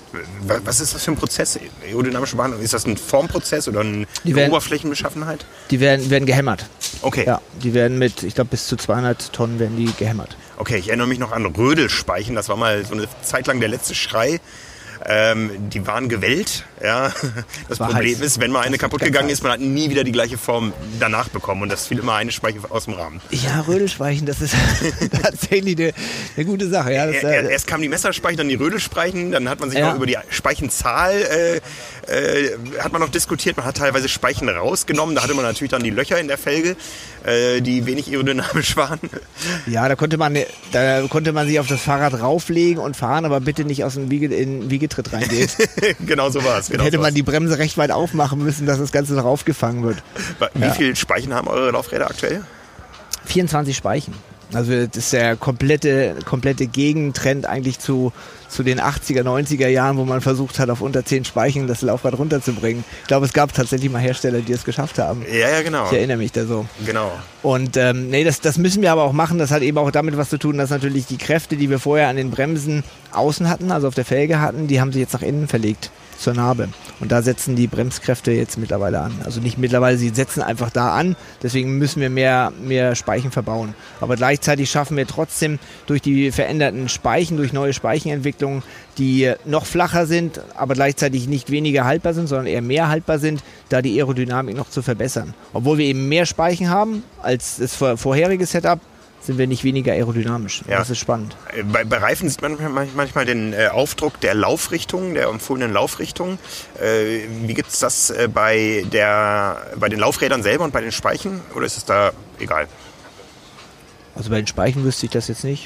Was ist das für ein Prozess? Aerodynamische Behandlung, ist das ein Formprozess oder eine werden, Oberflächenbeschaffenheit? Die werden, werden gehämmert. Okay. Ja, die werden mit, ich glaube, bis zu zweihundert Tonnen werden die gehämmert. Okay, ich erinnere mich noch an Rödelspeichen. Das war mal so eine Zeit lang der letzte Schrei. Ähm, die waren gewellt. Ja. Das war Problem heiß. ist, wenn mal eine das kaputt gegangen ist, man hat nie wieder die gleiche Form danach bekommen. Und das fiel immer eine Speiche aus dem Rahmen. Ja, Rödelspeichen, das ist tatsächlich eine, eine gute Sache. Ja, das, er, erst kamen die Messerspeichen, dann die Rödelspeichen. Dann hat man sich ja. noch über die Speichenzahl äh, äh, hat man noch diskutiert. Man hat teilweise Speichen rausgenommen. Da hatte man natürlich dann die Löcher in der Felge, äh, die wenig aerodynamisch waren. Ja, da konnte man, da konnte man sich auf das Fahrrad rauflegen und fahren, aber bitte nicht aus dem Wiege, in Wiegetritt reingeht. Genau so war es. Genau hätte so man war's. die Bremse recht weit aufmachen müssen, dass das Ganze noch aufgefangen wird. Wie ja. viele Speichen haben eure Laufräder aktuell? vierundzwanzig Speichen. Also das ist der komplette, komplette Gegentrend eigentlich zu, zu den achtziger, neunziger Jahren, wo man versucht hat, auf unter zehn Speichen das Laufrad runterzubringen. Ich glaube, es gab tatsächlich mal Hersteller, die es geschafft haben. Ja, ja, genau. Ich erinnere mich da so. Genau. Und ähm, nee, das, das müssen wir aber auch machen. Das hat eben auch damit was zu tun, dass natürlich die Kräfte, die wir vorher an den Bremsen außen hatten, also auf der Felge hatten, die haben sich jetzt nach innen verlegt, zur Narbe. Und da setzen die Bremskräfte jetzt mittlerweile an. Also nicht mittlerweile, sie setzen einfach da an. Deswegen müssen wir mehr, mehr Speichen verbauen. Aber gleichzeitig schaffen wir trotzdem durch die veränderten Speichen, durch neue Speichenentwicklungen, die noch flacher sind, aber gleichzeitig nicht weniger haltbar sind, sondern eher mehr haltbar sind, da die Aerodynamik noch zu verbessern. Obwohl wir eben mehr Speichen haben als das vorherige Setup, sind wir nicht weniger aerodynamisch. Ja. Das ist spannend. Bei, bei Reifen sieht man manchmal den äh, Aufdruck der Laufrichtung, der empfohlenen Laufrichtung. Äh, wie gibt es das äh, bei, der, bei den Laufrädern selber und bei den Speichen? Oder ist es da egal? Also bei den Speichen wüsste ich das jetzt nicht.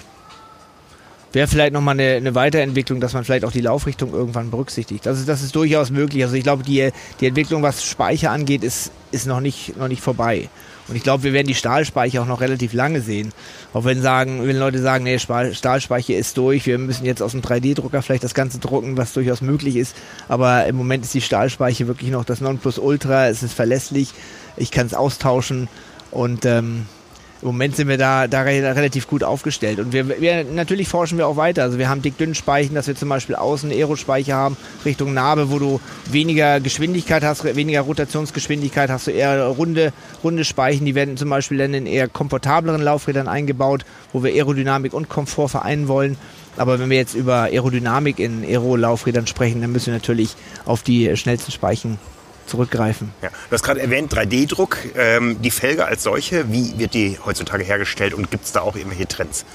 Wäre vielleicht nochmal eine, eine Weiterentwicklung, dass man vielleicht auch die Laufrichtung irgendwann berücksichtigt. Also das ist durchaus möglich. Also ich glaube, die, die Entwicklung, was Speicher angeht, ist, ist noch nicht, noch nicht vorbei. Und ich glaube, wir werden die Stahlspeicher auch noch relativ lange sehen. Auch wenn sagen, wenn Leute sagen, nee, Stahlspeicher ist durch, wir müssen jetzt aus dem drei D Drucker vielleicht das Ganze drucken, was durchaus möglich ist. Aber im Moment ist die Stahlspeicher wirklich noch das Nonplusultra. Es ist verlässlich, ich kann es austauschen und ähm, im Moment sind wir da, da relativ gut aufgestellt. Und wir, wir natürlich forschen wir auch weiter. Also wir haben dick-dünn-Speichen, dass wir zum Beispiel außen Aerospeicher haben, Richtung Narbe, wo du weniger Geschwindigkeit hast, weniger Rotationsgeschwindigkeit, hast du eher runde, runde Speichen. Die werden zum Beispiel dann in eher komfortableren Laufrädern eingebaut, wo wir Aerodynamik und Komfort vereinen wollen. Aber wenn wir jetzt über Aerodynamik in Aero-Laufrädern sprechen, dann müssen wir natürlich auf die schnellsten Speichen zurückgreifen. Ja. Du hast gerade erwähnt, drei D Druck, ähm, die Felge als solche, wie wird die heutzutage hergestellt und gibt es da auch irgendwelche Trends?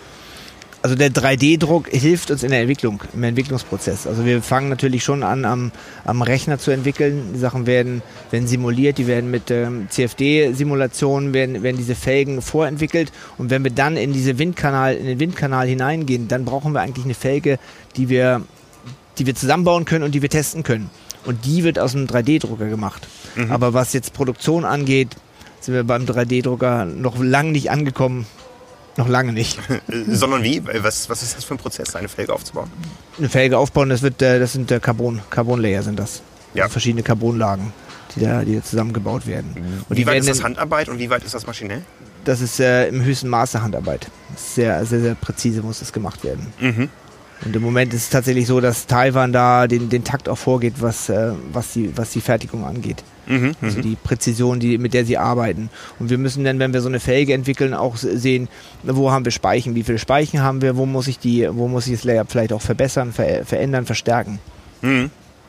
Also der drei D Druck hilft uns in der Entwicklung, im Entwicklungsprozess. Also wir fangen natürlich schon an, am, am Rechner zu entwickeln. Die Sachen werden, werden simuliert, die werden mit ähm, C F D-Simulationen, werden, werden diese Felgen vorentwickelt. Und wenn wir dann in, diese Windkanal, in den Windkanal hineingehen, dann brauchen wir eigentlich eine Felge, die wir, die wir zusammenbauen können und die wir testen können. Und die wird aus einem drei D Drucker gemacht. Mhm. Aber was jetzt Produktion angeht, sind wir beim drei D Drucker noch lange nicht angekommen. Noch lange nicht. Sondern wie? Was, was ist das für ein Prozess, eine Felge aufzubauen? Eine Felge aufbauen, das, wird, das sind Carbon, Carbon-Layer sind das. Ja. Also verschiedene Carbonlagen, die da, die da zusammengebaut werden. Und wie die weit werden ist das dann, Handarbeit und wie weit ist das maschinell? Das ist äh, im höchsten Maße Handarbeit. Sehr, sehr, sehr präzise muss das gemacht werden. Mhm. Und im Moment ist es tatsächlich so, dass Taiwan da den, den Takt auch vorgeht, was, äh, was, die, was die Fertigung angeht. Mhm, also die Präzision, die, mit der sie arbeiten. Und wir müssen dann, wenn wir so eine Felge entwickeln, auch sehen, wo haben wir Speichen, wie viele Speichen haben wir, wo muss ich, die, wo muss ich das Layout vielleicht auch verbessern, ver, verändern, verstärken. Mhm.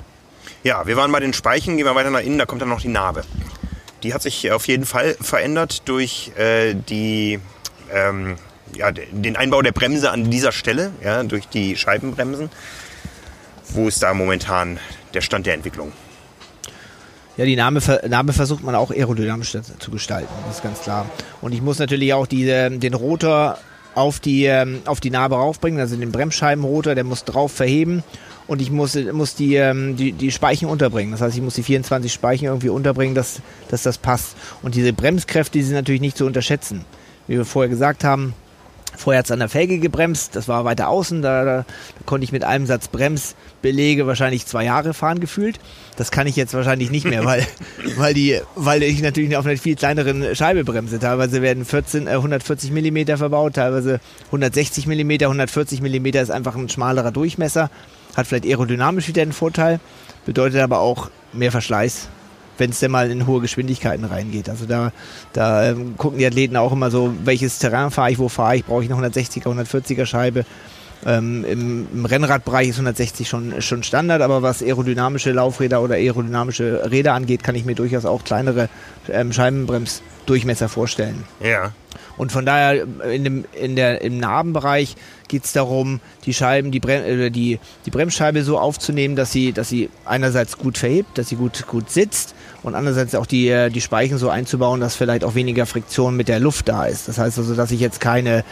Ja, wir waren bei den Speichen, gehen wir weiter nach innen, da kommt dann noch die Narbe. Die hat sich auf jeden Fall verändert durch äh, die... Ähm, ja, den Einbau der Bremse an dieser Stelle, ja, durch die Scheibenbremsen. Wo ist da momentan der Stand der Entwicklung? Ja, die Narbe, Narbe versucht man auch aerodynamisch zu gestalten, das ist ganz klar. Und ich muss natürlich auch diese, den Rotor auf die, auf die Narbe raufbringen, also den Bremsscheibenrotor, der muss drauf verheben. Und ich muss, muss die, die, die Speichen unterbringen. Das heißt, ich muss die vierundzwanzig Speichen irgendwie unterbringen, dass, dass das passt. Und diese Bremskräfte, die sind natürlich nicht zu unterschätzen. Wie wir vorher gesagt haben, Vorher hat es an der Felge gebremst, das war weiter außen, da, da, da konnte ich mit einem Satz Bremsbelege wahrscheinlich zwei Jahre fahren gefühlt. Das kann ich jetzt wahrscheinlich nicht mehr, weil, weil, die, weil ich natürlich auf einer viel kleineren Scheibe bremse. Teilweise werden vierzehn, äh, hundertvierzig Millimeter verbaut, teilweise hundertsechzig Millimeter. hundertvierzig Millimeter ist einfach ein schmalerer Durchmesser, hat vielleicht aerodynamisch wieder einen Vorteil, bedeutet aber auch mehr Verschleiß, wenn es denn mal in hohe Geschwindigkeiten reingeht. Also da, da ähm, gucken die Athleten auch immer so, welches Terrain fahre ich, wo fahre ich, brauche ich eine hundertsechziger, hundertvierziger Scheibe. Ähm, im, Im Rennradbereich ist hundertsechzig schon, schon Standard, aber was aerodynamische Laufräder oder aerodynamische Räder angeht, kann ich mir durchaus auch kleinere ähm, Scheibenbremsdurchmesser vorstellen. Ja. Und von daher in dem, in der, im Narbenbereich geht es darum, die Scheiben, die, Brem, äh, die, die Bremsscheibe so aufzunehmen, dass sie, dass sie einerseits gut verhebt, dass sie gut, gut sitzt und andererseits auch die, die Speichen so einzubauen, dass vielleicht auch weniger Friktion mit der Luft da ist. Das heißt also, dass ich jetzt keine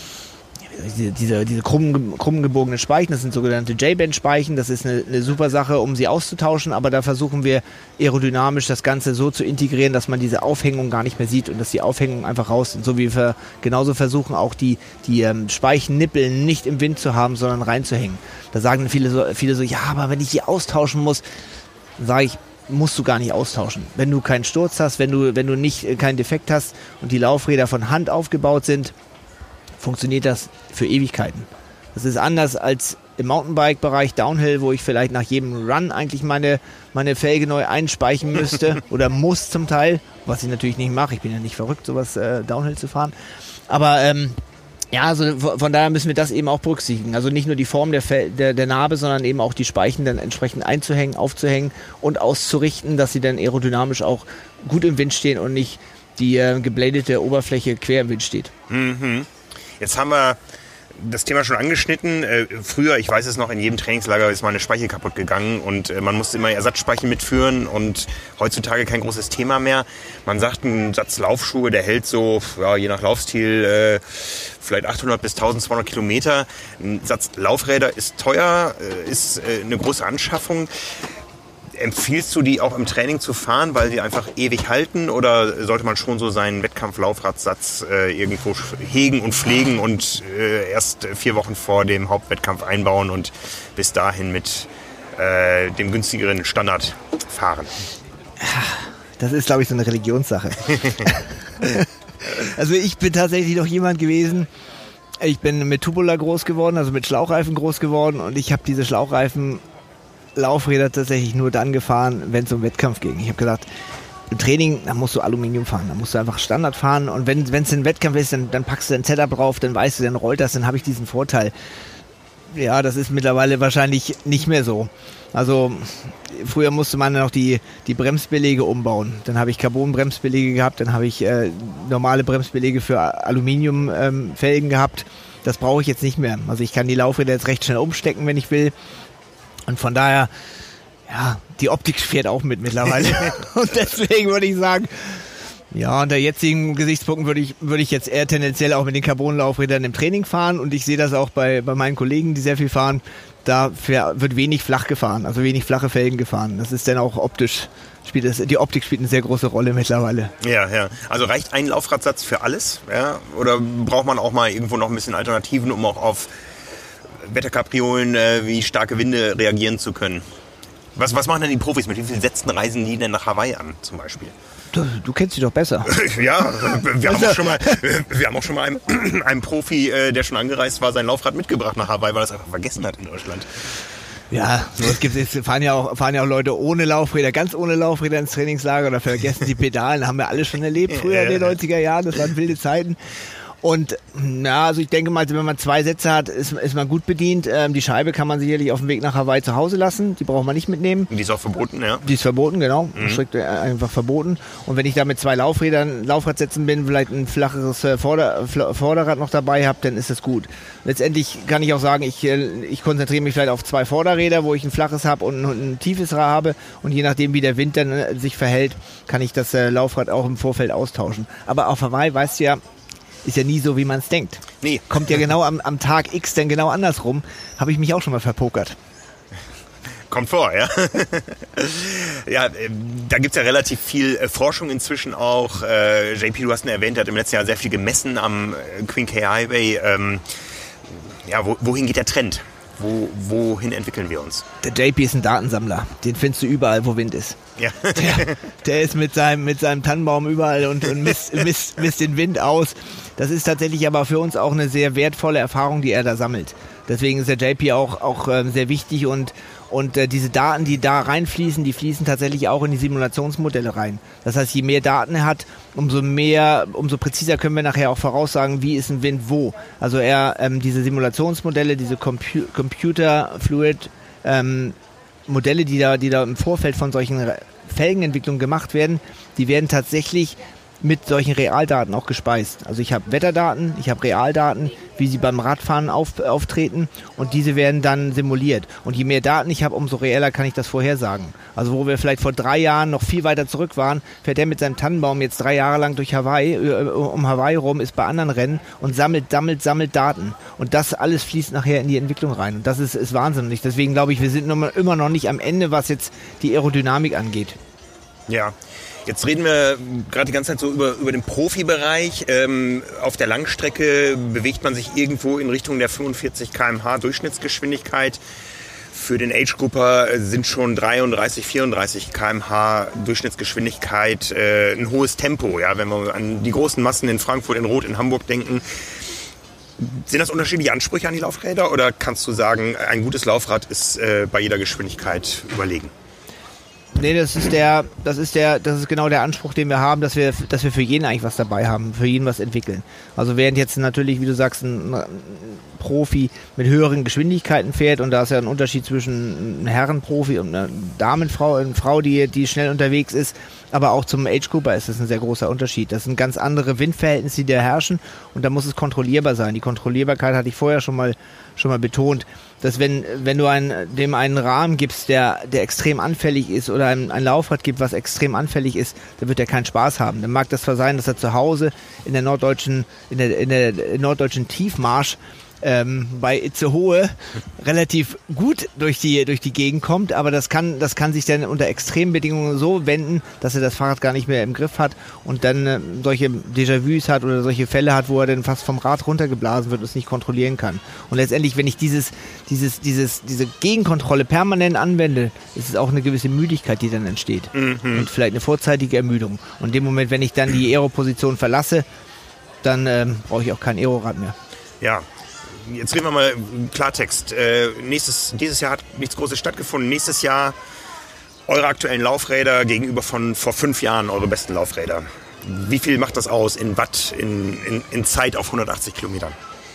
Diese, diese, diese krumm, krumm gebogenen Speichen, das sind sogenannte J-Bend-Speichen, das ist eine, eine super Sache, um sie auszutauschen, aber da versuchen wir aerodynamisch das Ganze so zu integrieren, dass man diese Aufhängung gar nicht mehr sieht und dass die Aufhängung einfach raus sind. So wie wir genauso versuchen, auch die, die ähm, Speichennippel nicht im Wind zu haben, sondern reinzuhängen. Da sagen viele so, viele so, ja, aber wenn ich die austauschen muss, dann sage ich, musst du gar nicht austauschen. Wenn du keinen Sturz hast, wenn du, wenn du nicht äh, keinen Defekt hast und die Laufräder von Hand aufgebaut sind, funktioniert das für Ewigkeiten. Das ist anders als im Mountainbike-Bereich Downhill, wo ich vielleicht nach jedem Run eigentlich meine, meine Felge neu einspeichen müsste oder muss zum Teil, was ich natürlich nicht mache. Ich bin ja nicht verrückt, sowas äh, Downhill zu fahren. Aber ähm, ja, also von daher müssen wir das eben auch berücksichtigen. Also nicht nur die Form der, Fel- der, der Narbe, sondern eben auch die Speichen dann entsprechend einzuhängen, aufzuhängen und auszurichten, dass sie dann aerodynamisch auch gut im Wind stehen und nicht die äh, gebladete Oberfläche quer im Wind steht. Mhm. Jetzt haben wir das Thema schon angeschnitten. Äh, früher, ich weiß es noch, in jedem Trainingslager ist mal eine Speiche kaputt gegangen und äh, man musste immer Ersatzspeichen mitführen und heutzutage kein großes Thema mehr. Man sagt, ein Satz Laufschuhe, der hält so, ja, je nach Laufstil, äh, vielleicht achthundert bis eintausendzweihundert Kilometer. Ein Satz Laufräder ist teuer, äh, ist äh, eine große Anschaffung. Empfiehlst du die auch im Training zu fahren, weil sie einfach ewig halten, oder sollte man schon so seinen Wettkampf-Laufradsatz äh, irgendwo hegen und pflegen und äh, erst vier Wochen vor dem Hauptwettkampf einbauen und bis dahin mit äh, dem günstigeren Standard fahren? Das ist, glaube ich, so eine Religionssache. Also ich bin tatsächlich noch jemand gewesen, ich bin mit Tubular groß geworden, also mit Schlauchreifen groß geworden, und ich habe diese Schlauchreifen Laufräder tatsächlich nur dann gefahren, wenn es um Wettkampf ging. Ich habe gedacht, im Training, da musst du Aluminium fahren, da musst du einfach Standard fahren, und wenn es ein Wettkampf ist, dann, dann packst du dein Setup drauf, dann weißt du, dann rollt das, dann habe ich diesen Vorteil. Ja, das ist mittlerweile wahrscheinlich nicht mehr so. Also früher musste man noch die, die Bremsbeläge umbauen. Dann habe ich Carbon-Bremsbeläge gehabt, dann habe ich äh, normale Bremsbeläge für Aluminiumfelgen ähm, gehabt. Das brauche ich jetzt nicht mehr. Also ich kann die Laufräder jetzt recht schnell umstecken, wenn ich will. Und von daher, ja, die Optik fährt auch mit mittlerweile. Und deswegen würde ich sagen, ja, unter jetzigen Gesichtspunkten würde ich, würde ich jetzt eher tendenziell auch mit den Carbon-Laufrädern im Training fahren. Und ich sehe das auch bei, bei meinen Kollegen, die sehr viel fahren. Da wird wenig flach gefahren, also wenig flache Felgen gefahren. Das ist dann auch optisch, spielt das, die Optik spielt eine sehr große Rolle mittlerweile. Ja, ja. Also reicht ein Laufradsatz für alles? Ja? Oder braucht man auch mal irgendwo noch ein bisschen Alternativen, um auch auf Wetterkapriolen äh, wie starke Winde reagieren zu können? Was, was machen denn die Profis? Mit wie vielen Sätzen reisen die denn nach Hawaii an, zum Beispiel? Du, du kennst sie doch besser. Ja, wir haben auch schon mal, wir haben auch schon mal einem, einem Profi, äh, der schon angereist war, sein Laufrad mitgebracht nach Hawaii, weil er es einfach vergessen hat in Deutschland. Ja, es gibt, es fahren ja auch, fahren ja auch Leute ohne Laufräder, ganz ohne Laufräder ins Trainingslager oder vergessen die Pedalen. Haben wir alle schon erlebt früher in den neunziger Jahren. Das waren wilde Zeiten. Und ja, also ich denke mal, wenn man zwei Sätze hat, ist, ist man gut bedient. Ähm, die Scheibe kann man sicherlich auf dem Weg nach Hawaii zu Hause lassen. Die braucht man nicht mitnehmen. Die ist auch verboten, ja? Die ist verboten, genau. Mhm. Strikt einfach verboten. Und wenn ich da mit zwei Laufrädern, Laufradsätzen bin, vielleicht ein flacheres Vorder-, Vorderrad noch dabei habe, dann ist das gut. Letztendlich kann ich auch sagen, ich, ich konzentriere mich vielleicht auf zwei Vorderräder, wo ich ein flaches habe und ein tiefes Rad habe. Und je nachdem, wie der Wind dann sich verhält, kann ich das Laufrad auch im Vorfeld austauschen. Aber auf Hawaii, weißt du ja, ist ja nie so, wie man es denkt. Nee. Kommt ja genau am, am Tag X dann genau andersrum. Habe ich mich auch schon mal verpokert. Kommt vor, ja. Ja, da gibt's ja relativ viel Forschung inzwischen auch. Äh, J P, du hast ihn erwähnt, hat im letzten Jahr sehr viel gemessen am Queen K Highway. Ähm, ja, wo, wohin geht der Trend? Wo, wohin entwickeln wir uns? Der J P ist ein Datensammler. Den findest du überall, wo Wind ist. Ja. Der, der ist mit seinem, mit seinem Tannenbaum überall und, und misst, misst, misst den Wind aus. Das ist tatsächlich aber für uns auch eine sehr wertvolle Erfahrung, die er da sammelt. Deswegen ist der J P auch, auch äh, sehr wichtig und, und äh, diese Daten, die da reinfließen, die fließen tatsächlich auch in die Simulationsmodelle rein. Das heißt, je mehr Daten er hat, umso mehr, umso präziser können wir nachher auch voraussagen, wie ist ein Wind wo. Also er, ähm, diese Simulationsmodelle, diese Compu- Computer Fluid ähm, Modelle, die da, die da im Vorfeld von solchen Felgenentwicklungen gemacht werden, die werden tatsächlich mit solchen Realdaten auch gespeist. Also ich habe Wetterdaten, ich habe Realdaten, wie sie beim Radfahren auf, auftreten und diese werden dann simuliert. Und je mehr Daten ich habe, umso reeller kann ich das vorhersagen. Also wo wir vielleicht vor drei Jahren noch viel weiter zurück waren, fährt er mit seinem Tannenbaum jetzt drei Jahre lang durch Hawaii, um Hawaii rum, ist bei anderen Rennen und sammelt, sammelt, sammelt Daten. Und das alles fließt nachher in die Entwicklung rein. Und das ist, ist wahnsinnig. Deswegen glaube ich, wir sind immer noch nicht am Ende, was jetzt die Aerodynamik angeht. Ja. Jetzt reden wir gerade die ganze Zeit so über, über den Profibereich. Ähm, auf der Langstrecke bewegt man sich irgendwo in Richtung der fünfundvierzig Kilometer pro Stunde Durchschnittsgeschwindigkeit. Für den Age-Grupper sind schon dreiunddreißig, vierunddreißig Kilometer pro Stunde Durchschnittsgeschwindigkeit äh, ein hohes Tempo. Ja, wenn wir an die großen Massen in Frankfurt, in Roth, in Hamburg denken. Sind das unterschiedliche Ansprüche an die Laufräder oder kannst du sagen, ein gutes Laufrad ist äh, bei jeder Geschwindigkeit überlegen? Nee, das ist der, das ist der, das ist genau der Anspruch, den wir haben, dass wir, dass wir für jeden eigentlich was dabei haben, für jeden was entwickeln. Also während jetzt natürlich, wie du sagst, ein, ein Profi mit höheren Geschwindigkeiten fährt und da ist ja ein Unterschied zwischen einem Herrenprofi und einer Damenfrau, eine Frau, die, die schnell unterwegs ist, aber auch zum Age-Grouper ist das ein sehr großer Unterschied. Das sind ganz andere Windverhältnisse, die da herrschen und da muss es kontrollierbar sein. Die Kontrollierbarkeit hatte ich vorher schon mal, schon mal betont, dass wenn, wenn du einen, dem einen Rahmen gibst, der, der extrem anfällig ist oder ein, ein Laufrad gibt, was extrem anfällig ist, dann wird er keinen Spaß haben. Dann mag das zwar sein, dass er zu Hause in der norddeutschen, in der, in der norddeutschen Tiefmarsch ähm, bei Itzehoe relativ gut durch die, durch die Gegend kommt, aber das kann, das kann sich dann unter Extrembedingungen so wenden, dass er das Fahrrad gar nicht mehr im Griff hat und dann äh, solche Déjà-vus hat oder solche Fälle hat, wo er dann fast vom Rad runtergeblasen wird und es nicht kontrollieren kann. Und letztendlich, wenn ich dieses, dieses, dieses, diese Gegenkontrolle permanent anwende, ist es auch eine gewisse Müdigkeit, die dann entsteht. Mhm. Und vielleicht eine vorzeitige Ermüdung. Und in dem Moment, wenn ich dann die Aero-Position verlasse, dann ähm, brauche ich auch kein Aerorad mehr. Ja. Jetzt reden wir mal Klartext. Äh, nächstes, dieses Jahr hat nichts Großes stattgefunden. Nächstes Jahr eure aktuellen Laufräder gegenüber von vor fünf Jahren eure besten Laufräder. Wie viel macht das aus in Watt, in, in, in Zeit auf hundertachtzig Kilometern?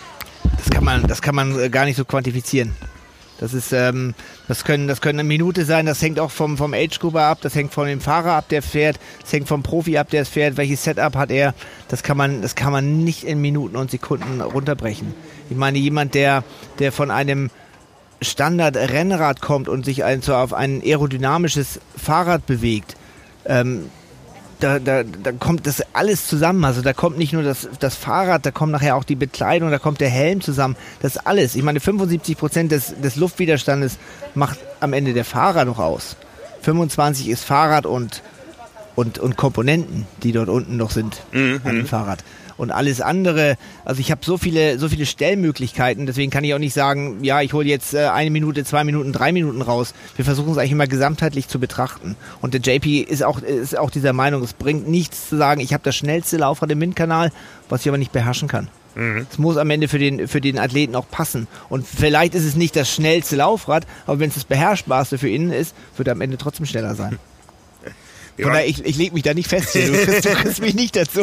Das kann man, das kann man gar nicht so quantifizieren. Das ist, ähm, das können, das können eine Minute sein, das hängt auch vom, vom Age-Grouper ab, das hängt von dem Fahrer ab, der fährt, das hängt vom Profi ab, der es fährt, welches Setup hat er, das kann man, das kann man nicht in Minuten und Sekunden runterbrechen. Ich meine, jemand, der, der von einem Standard-Rennrad kommt und sich ein, so auf ein aerodynamisches Fahrrad bewegt, ähm, Da, da, da kommt das alles zusammen. Also da kommt nicht nur das, das Fahrrad, da kommt nachher auch die Bekleidung, da kommt der Helm zusammen. Das alles. Ich meine, fünfundsiebzig Prozent des, des Luftwiderstandes macht am Ende der Fahrer noch aus. fünfundzwanzig ist Fahrrad und, und, und Komponenten, die dort unten noch sind mhm. an dem Fahrrad. Und alles andere, also ich habe so viele, so viele Stellmöglichkeiten, deswegen kann ich auch nicht sagen, ja, ich hole jetzt äh, eine Minute, zwei Minuten, drei Minuten raus. Wir versuchen es eigentlich immer gesamtheitlich zu betrachten. Und der J P ist auch, ist auch dieser Meinung, es bringt nichts zu sagen, ich habe das schnellste Laufrad im Windkanal, was ich aber nicht beherrschen kann. Es mhm. muss am Ende für den, für den Athleten auch passen. Und vielleicht ist es nicht das schnellste Laufrad, aber wenn es das beherrschbarste für ihn ist, wird er am Ende trotzdem schneller sein. Von daher, ich, ich lege mich da nicht fest hier. Du kriegst, du kriegst mich nicht dazu.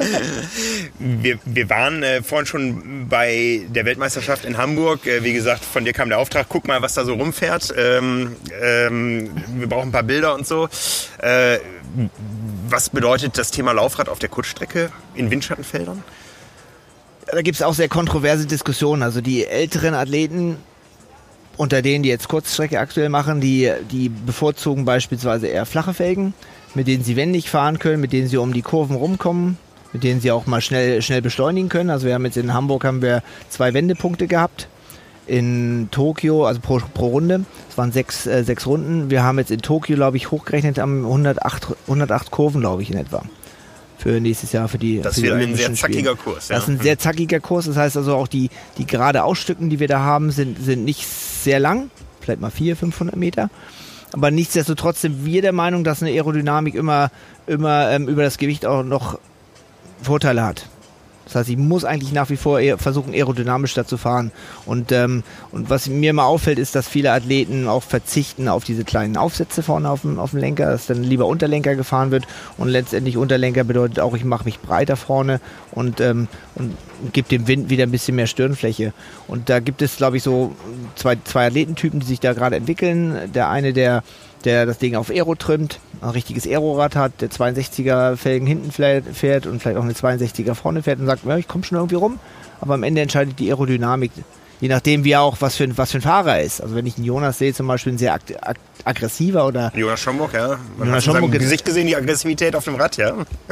Wir, wir waren äh, vorhin schon bei der Weltmeisterschaft in Hamburg. Äh, wie gesagt, von dir kam der Auftrag, guck mal, was da so rumfährt. Ähm, ähm, wir brauchen ein paar Bilder und so. Äh, was bedeutet das Thema Laufrad auf der Kurzstrecke in Windschattenfeldern? Da gibt es auch sehr kontroverse Diskussionen. Also die älteren Athleten, unter denen, die jetzt Kurzstrecke aktuell machen, die, die bevorzugen beispielsweise eher flache Felgen, mit denen sie wendig fahren können, mit denen sie um die Kurven rumkommen, mit denen sie auch mal schnell, schnell beschleunigen können. Also wir haben jetzt in Hamburg haben wir zwei Wendepunkte gehabt. in Tokio, also pro, pro Runde. Es waren sechs, äh, sechs Runden. Wir haben jetzt in Tokio, glaube ich, hochgerechnet am hundertacht, hundertacht Kurven, glaube ich, in etwa. Für nächstes Jahr, für die Das für wird die ein sehr zackiger Spiele. Kurs. Ja. Das ist ein sehr zackiger Kurs. Das heißt also auch die, die gerade Ausstücken, die wir da haben, sind, sind nicht sehr lang. Vielleicht mal vierhundert, fünfhundert Meter. Aber nichtsdestotrotz sind wir der Meinung, dass eine Aerodynamik immer, immer ähm, über das Gewicht auch noch Vorteile hat. Das heißt, ich muss eigentlich nach wie vor eher versuchen, aerodynamisch da zu fahren. Und, ähm, und was mir immer auffällt, ist, dass viele Athleten auch verzichten auf diese kleinen Aufsätze vorne auf dem, auf dem Lenker, dass dann lieber Unterlenker gefahren wird. Und letztendlich Unterlenker bedeutet auch, ich mache mich breiter vorne und, ähm, und gebe dem Wind wieder ein bisschen mehr Stirnfläche. Und da gibt es, glaube ich, so zwei, zwei Athletentypen, die sich da gerade entwickeln. Der eine, der der das Ding auf Aero trimmt, ein richtiges Aerorad hat, der zweiundsechziger Felgen hinten fährt und vielleicht auch eine zweiundsechziger vorne fährt und sagt, ja, ich komme schon irgendwie rum. Aber am Ende entscheidet die Aerodynamik, je nachdem wie auch, was für ein, was für ein Fahrer er ist. Also wenn ich einen Jonas sehe, zum Beispiel ein sehr ag- ag- aggressiver oder... Jonas Schomburg, ja. Man Jonas hat in Schomburg seinem Gesicht gesehen, die Aggressivität auf dem Rad, ja.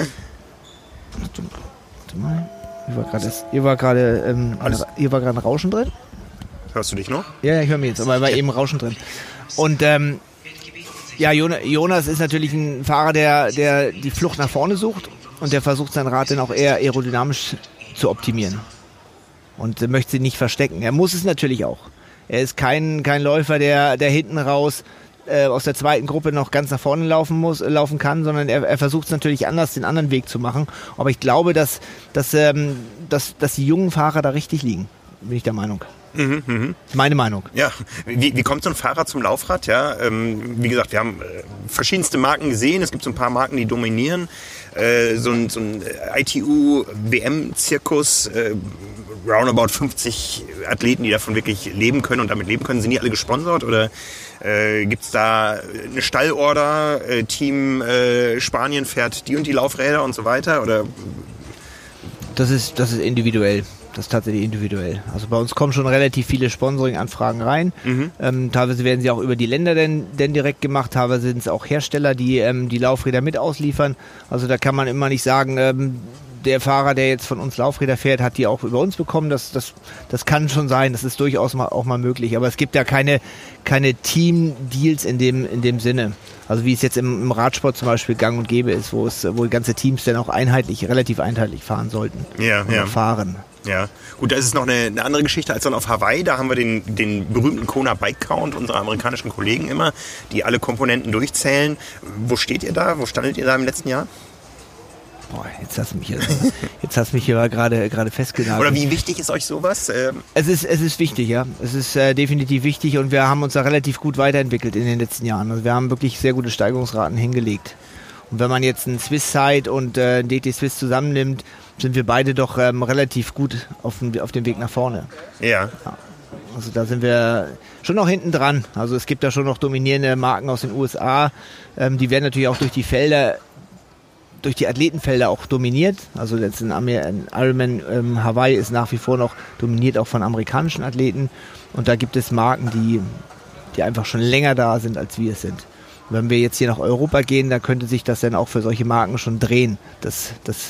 Warte mal. Hier war gerade, hier war gerade, ähm, hier war gerade ein Rauschen drin. Hörst du dich noch? Ja, ich höre mich jetzt, aber war eben ein Rauschen drin. Und ähm, ja, Jonas ist natürlich ein Fahrer, der, der die Flucht nach vorne sucht und der versucht sein Rad dann auch eher aerodynamisch zu optimieren und möchte sie nicht verstecken. Er muss es natürlich auch. Er ist kein, kein Läufer, der, der hinten raus äh, aus der zweiten Gruppe noch ganz nach vorne laufen muss, äh, laufen kann, sondern er, er versucht es natürlich anders, den anderen Weg zu machen. Aber ich glaube, dass, dass, ähm, dass, dass die jungen Fahrer da richtig liegen, bin ich der Meinung. Mhm, mh. Meine Meinung. Ja, wie, wie kommt so ein Fahrer zum Laufrad? Ja, ähm, wie gesagt, wir haben äh, verschiedenste Marken gesehen. Es gibt so ein paar Marken, die dominieren. Äh, so ein, so ein I T U-W M-Zirkus, äh, roundabout fünfzig Athleten, die davon wirklich leben können und damit leben können. Sind die alle gesponsert oder äh, gibt es da eine Stallorder? Äh, Team äh, Spanien fährt die und die Laufräder und so weiter? Oder? Das ist, das ist individuell. Das ist tatsächlich individuell. Also bei uns kommen schon relativ viele Sponsoring-Anfragen rein. Mhm. Ähm, teilweise werden sie auch über die Länder denn, denn direkt gemacht. Teilweise sind es auch Hersteller, die ähm, die Laufräder mit ausliefern. Also da kann man immer nicht sagen, ähm, der Fahrer, der jetzt von uns Laufräder fährt, hat die auch über uns bekommen. Das, das, das kann schon sein. Das ist durchaus mal, auch mal möglich. Aber es gibt ja keine, keine Team-Deals in dem, in dem Sinne. Also wie es jetzt im, im Radsport zum Beispiel gang und gäbe ist, wo es, wo die ganze Teams dann auch einheitlich, relativ einheitlich fahren sollten. Ja, oder ja. fahren. Ja, gut, da ist es noch eine, eine andere Geschichte als dann auf Hawaii. Da haben wir den, den berühmten Kona Bike Count unserer amerikanischen Kollegen immer, die alle Komponenten durchzählen. Wo steht ihr da? Wo standet ihr da im letzten Jahr? Boah, jetzt hast du mich hier, jetzt hast du mich hier gerade, gerade festgenagelt. Oder wie wichtig ist euch sowas? Ähm es ist, es ist wichtig, ja. Es ist äh, definitiv wichtig und wir haben uns da relativ gut weiterentwickelt in den letzten Jahren. Also wir haben wirklich sehr gute Steigerungsraten hingelegt. Und wenn man jetzt einen Swiss Side und äh, einen D T Swiss zusammennimmt, sind wir beide doch ähm, relativ gut auf dem, auf dem Weg nach vorne. Ja. ja. Also da sind wir schon noch hinten dran. Also es gibt da schon noch dominierende Marken aus den U S A. Ähm, die werden natürlich auch durch die Felder, durch die Athletenfelder auch dominiert. Also jetzt in Ironman ähm, Hawaii ist nach wie vor noch dominiert auch von amerikanischen Athleten. Und da gibt es Marken, die, die einfach schon länger da sind, als wir es sind. Wenn wir jetzt hier nach Europa gehen, dann könnte sich das dann auch für solche Marken schon drehen, das, das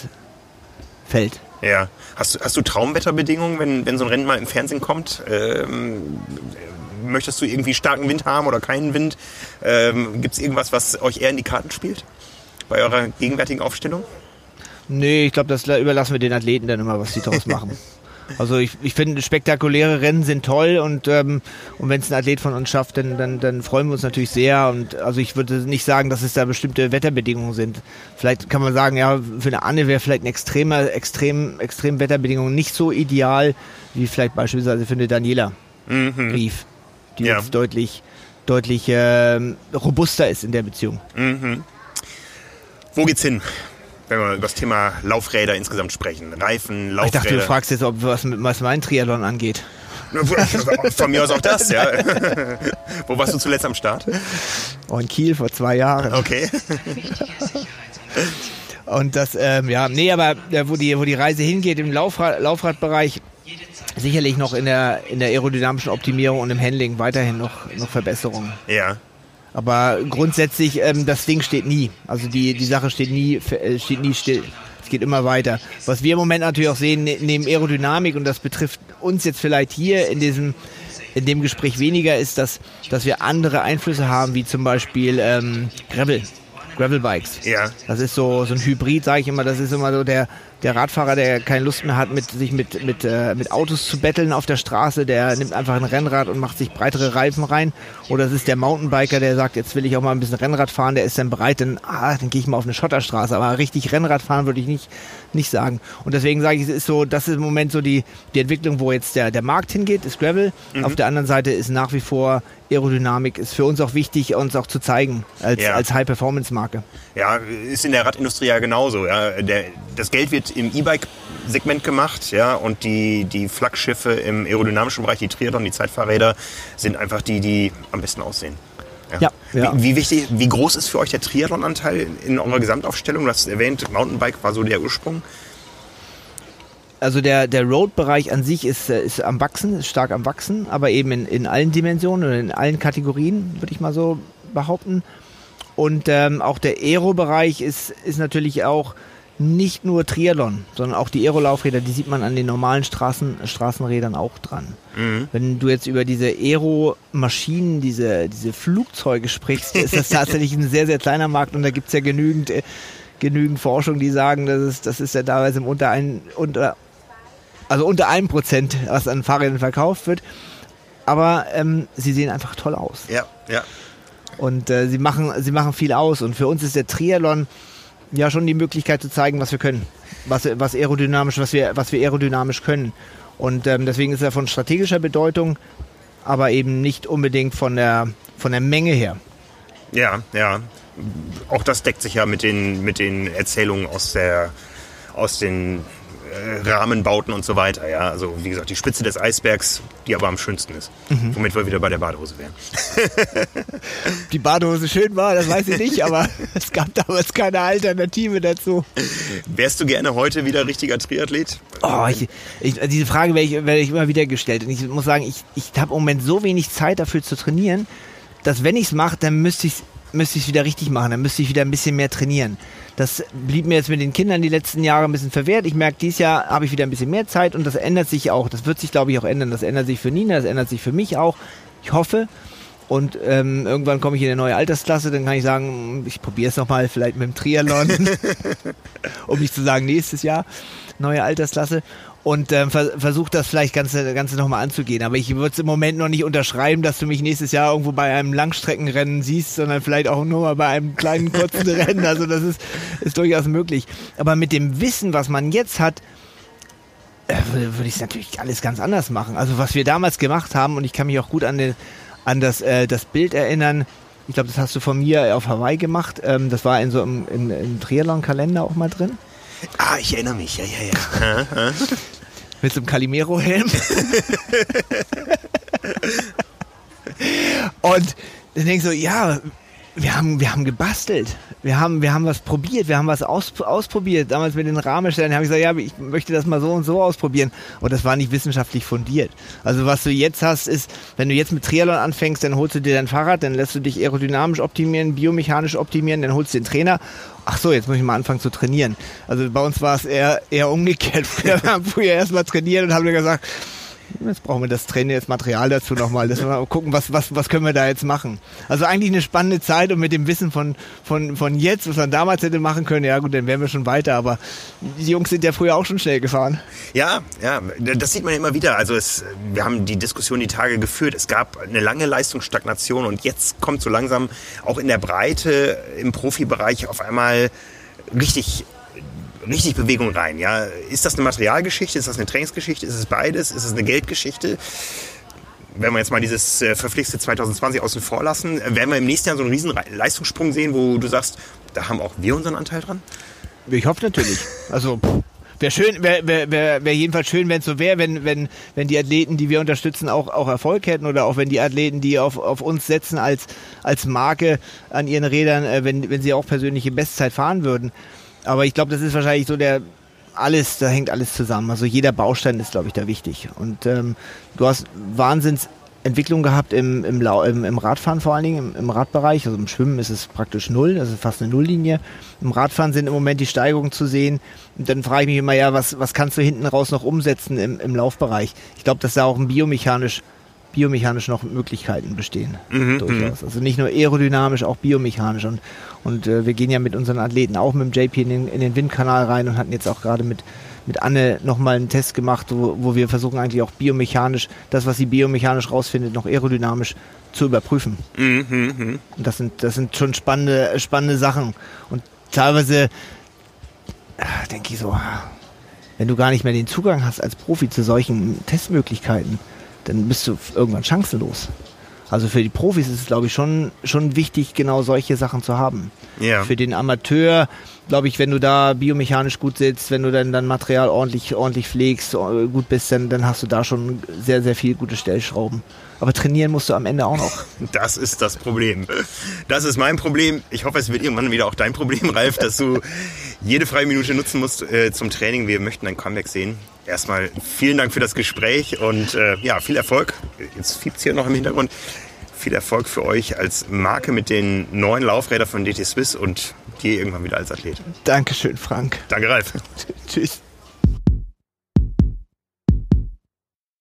Feld. Ja. Hast du, hast du Traumwetterbedingungen, wenn, wenn so ein Rennen mal im Fernsehen kommt? Ähm, möchtest du irgendwie starken Wind haben oder keinen Wind? Ähm, gibt es irgendwas, was euch eher in die Karten spielt? Bei eurer gegenwärtigen Aufstellung? Nee, ich glaube, das überlassen wir den Athleten dann immer, was die daraus machen. Also ich, ich finde, spektakuläre Rennen sind toll und, ähm, und wenn es ein Athlet von uns schafft, dann, dann, dann freuen wir uns natürlich sehr. Und also ich würde nicht sagen, dass es da bestimmte Wetterbedingungen sind. Vielleicht kann man sagen, ja, für eine Anne wäre vielleicht eine extreme, extrem, extrem Wetterbedingungen nicht so ideal, wie vielleicht beispielsweise für eine Daniela mhm. Rief, die ja. jetzt deutlich, deutlich äh, robuster ist in der Beziehung. Mhm. Wo geht's hin, wenn wir über das Thema Laufräder insgesamt sprechen? Reifen, Laufräder. Ich dachte, du fragst jetzt, ob was, was mein Triathlon angeht. Von mir aus auch das, ja. Wo warst du zuletzt am Start? Oh, in Kiel vor zwei Jahren. Okay. Und das, ähm, ja, nee, aber äh, wo, die, wo die Reise hingeht im Laufrad, Laufradbereich, sicherlich noch in der, in der aerodynamischen Optimierung und im Handling weiterhin noch, noch Verbesserungen. Ja. Aber grundsätzlich, ähm, das Ding steht nie. Also die, die Sache steht nie, äh, steht nie still. Es geht immer weiter. Was wir im Moment natürlich auch sehen, ne, neben Aerodynamik, und das betrifft uns jetzt vielleicht hier in diesem, in dem Gespräch weniger ist, dass, dass wir andere Einflüsse haben, wie zum Beispiel ähm, Gravel. Gravelbikes. Ja. Das ist so, so ein Hybrid, sage ich immer. Das ist immer so der, der Radfahrer, der keine Lust mehr hat, mit, sich mit, mit, äh, mit Autos zu betteln auf der Straße. Der nimmt einfach ein Rennrad und macht sich breitere Reifen rein. Oder es ist der Mountainbiker, der sagt, jetzt will ich auch mal ein bisschen Rennrad fahren. Der ist dann bereit, dann, ah, dann gehe ich mal auf eine Schotterstraße. Aber richtig Rennrad fahren würde ich nicht, nicht sagen. Und deswegen sage ich, es ist so, das ist im Moment so die, die Entwicklung, wo jetzt der, der Markt hingeht, ist Gravel. Mhm. Auf der anderen Seite ist nach wie vor Aerodynamik, ist für uns auch wichtig, uns auch zu zeigen als, ja. als High-Performance-Marke. Ja, ist in der Radindustrie ja genauso. Ja. Der, das Geld wird im E-Bike-Segment gemacht, ja, und die, die Flaggschiffe im aerodynamischen Bereich, die Triathlon, die Zeitfahrräder, sind einfach die, die am besten aussehen. Ja. Ja, ja. Wie, wie wichtig, wie groß ist für euch der Triathlon-Anteil in eurer Gesamtaufstellung? Du hast erwähnt, Mountainbike war so der Ursprung. Also der, der Road-Bereich an sich ist, ist am Wachsen, ist stark am Wachsen, aber eben in, in allen Dimensionen oder in allen Kategorien, würde ich mal so behaupten. Und ähm, auch der Aero-Bereich ist, ist natürlich auch nicht nur Triathlon, sondern auch die Aero-Laufräder, die sieht man an den normalen Straßen, Straßenrädern auch dran. Mhm. Wenn du jetzt über diese Aero-Maschinen, diese, diese Flugzeuge sprichst, ist das tatsächlich ein sehr, sehr kleiner Markt und da gibt es ja genügend, äh, genügend Forschung, die sagen, das ist, das ist ja teilweise im unter ein, unter Also unter einem Prozent, was an Fahrrädern verkauft wird. Aber ähm, sie sehen einfach toll aus. Ja, ja. Und äh, sie machen, sie machen viel aus. Und für uns ist der Triathlon ja schon die Möglichkeit zu zeigen, was wir können. Was, was aerodynamisch, was wir, was wir aerodynamisch können. Und ähm, deswegen ist er von strategischer Bedeutung, aber eben nicht unbedingt von der, von der Menge her. Ja, ja. Auch das deckt sich ja mit den, mit den Erzählungen aus der, aus den Rahmenbauten und so weiter. Ja? Also wie gesagt, die Spitze des Eisbergs, die aber am schönsten ist. Mhm. Womit wir wieder bei der Badehose wären. Die Badehose schön war, das weiß ich nicht, aber es gab damals keine Alternative dazu. Wärst du gerne heute wieder richtiger Triathlet? Oh, ich, ich, diese Frage werde ich, werde ich immer wieder gestellt. Und ich muss sagen, ich, ich habe im Moment so wenig Zeit dafür zu trainieren, dass wenn ich es mache, dann müsste ich es müsste ich es wieder richtig machen, dann müsste ich wieder ein bisschen mehr trainieren. Das blieb mir jetzt mit den Kindern die letzten Jahre ein bisschen verwehrt. Ich merke, dieses Jahr habe ich wieder ein bisschen mehr Zeit und das ändert sich auch. Das wird sich, glaube ich, auch ändern. Das ändert sich für Nina, das ändert sich für mich auch. Ich hoffe. Und ähm, irgendwann komme ich in eine neue Altersklasse, dann kann ich sagen, ich probiere es nochmal vielleicht mit dem Triathlon, um nicht zu sagen nächstes Jahr, neue Altersklasse. Und ähm, vers- versuche das vielleicht Ganze, Ganze nochmal anzugehen. Aber ich würde es im Moment noch nicht unterschreiben, dass du mich nächstes Jahr irgendwo bei einem Langstreckenrennen siehst, sondern vielleicht auch nur mal bei einem kleinen, kurzen Rennen. Also das ist, ist durchaus möglich. Aber mit dem Wissen, was man jetzt hat, äh, würde ich es natürlich alles ganz anders machen. Also was wir damals gemacht haben, und ich kann mich auch gut an, den, an das, äh, das Bild erinnern, ich glaube, das hast du von mir auf Hawaii gemacht. Ähm, das war in so einem, in, im Triathlon-Kalender auch mal drin. Ah, ich erinnere mich, ja, ja, ja. Mit so einem Calimero-Helm. Und dann denkst du, ja, wir haben, wir haben gebastelt. Wir haben, wir haben was probiert, wir haben was aus, ausprobiert. Damals mit den Rahmenstellen habe ich gesagt, ja, ich möchte das mal so und so ausprobieren. Und das war nicht wissenschaftlich fundiert. Also was du jetzt hast, ist, wenn du jetzt mit Triathlon anfängst, dann holst du dir dein Fahrrad, dann lässt du dich aerodynamisch optimieren, biomechanisch optimieren, dann holst du den Trainer. Ach so, jetzt muss ich mal anfangen zu trainieren. Also bei uns war es eher, eher umgekehrt. Wir haben früher erst mal trainiert und haben dann gesagt, jetzt brauchen wir das Training, das Material dazu nochmal. Dass wir mal gucken, was, was, was können wir da jetzt machen. Also eigentlich eine spannende Zeit und mit dem Wissen von, von, von jetzt, was man damals hätte machen können, ja gut, dann wären wir schon weiter. Aber die Jungs sind ja früher auch schon schnell gefahren. Ja, ja, das sieht man ja immer wieder. Also es, wir haben die Diskussion die Tage geführt. Es gab eine lange Leistungsstagnation und jetzt kommt so langsam auch in der Breite im Profibereich auf einmal richtig richtig Bewegung rein. Ja? Ist das eine Materialgeschichte? Ist das eine Trainingsgeschichte? Ist es beides? Ist es eine Geldgeschichte? Wenn wir jetzt mal dieses äh, verpflichtete zwanzig zwanzig außen vor lassen, werden wir im nächsten Jahr so einen riesen Leistungssprung sehen, wo du sagst, da haben auch wir unseren Anteil dran? Ich hoffe natürlich. Also wäre schön, wäre wär, wär, wär jedenfalls schön, wenn es so wäre, wenn, wenn, wenn die Athleten, die wir unterstützen, auch, auch Erfolg hätten oder auch wenn die Athleten, die auf, auf uns setzen als, als Marke an ihren Rädern, äh, wenn, wenn sie auch persönliche Bestzeit fahren würden. Aber ich glaube, das ist wahrscheinlich so der alles, da hängt alles zusammen. Also jeder Baustein ist, glaube ich, da wichtig. Und ähm, du hast Wahnsinnsentwicklung gehabt im, im, im, im Radfahren vor allen Dingen, im, im Radbereich. Also im Schwimmen ist es praktisch null, das ist fast eine Nulllinie. Im Radfahren sind im Moment die Steigerungen zu sehen. Und dann frage ich mich immer, ja, was, was kannst du hinten raus noch umsetzen im, im Laufbereich? Ich glaube, dass da auch ein biomechanisch biomechanisch noch Möglichkeiten bestehen. Mhm, durchaus. Also nicht nur aerodynamisch, auch biomechanisch. Und, und äh, wir gehen ja mit unseren Athleten auch mit dem J P in den, in den Windkanal rein und hatten jetzt auch gerade mit, mit Anne nochmal einen Test gemacht, wo, wo wir versuchen eigentlich auch biomechanisch, das, was sie biomechanisch rausfindet, noch aerodynamisch zu überprüfen. Mhm, mh. Und das sind, das sind schon spannende, spannende Sachen. Und teilweise denke ich so, wenn du gar nicht mehr den Zugang hast als Profi zu solchen Testmöglichkeiten, dann bist du irgendwann chancenlos. Also für die Profis ist es, glaube ich, schon, schon wichtig, genau solche Sachen zu haben. Ja. Für den Amateur, glaube ich, wenn du da biomechanisch gut sitzt, wenn du dann, dann Material ordentlich, ordentlich pflegst, gut bist, dann, dann hast du da schon sehr, sehr viel gute Stellschrauben. Aber trainieren musst du am Ende auch noch. Das ist das Problem. Das ist mein Problem. Ich hoffe, es wird irgendwann wieder auch dein Problem, Ralf, dass du jede freie Minute nutzen musst äh, zum Training. Wir möchten ein Comeback sehen. Erstmal vielen Dank für das Gespräch und äh, ja, viel Erfolg. Jetzt fiebt's hier noch im Hintergrund. Viel Erfolg für euch als Marke mit den neuen Laufrädern von D T Swiss und dir irgendwann wieder als Athlet. Dankeschön, Frank. Danke, Ralf. Tschüss.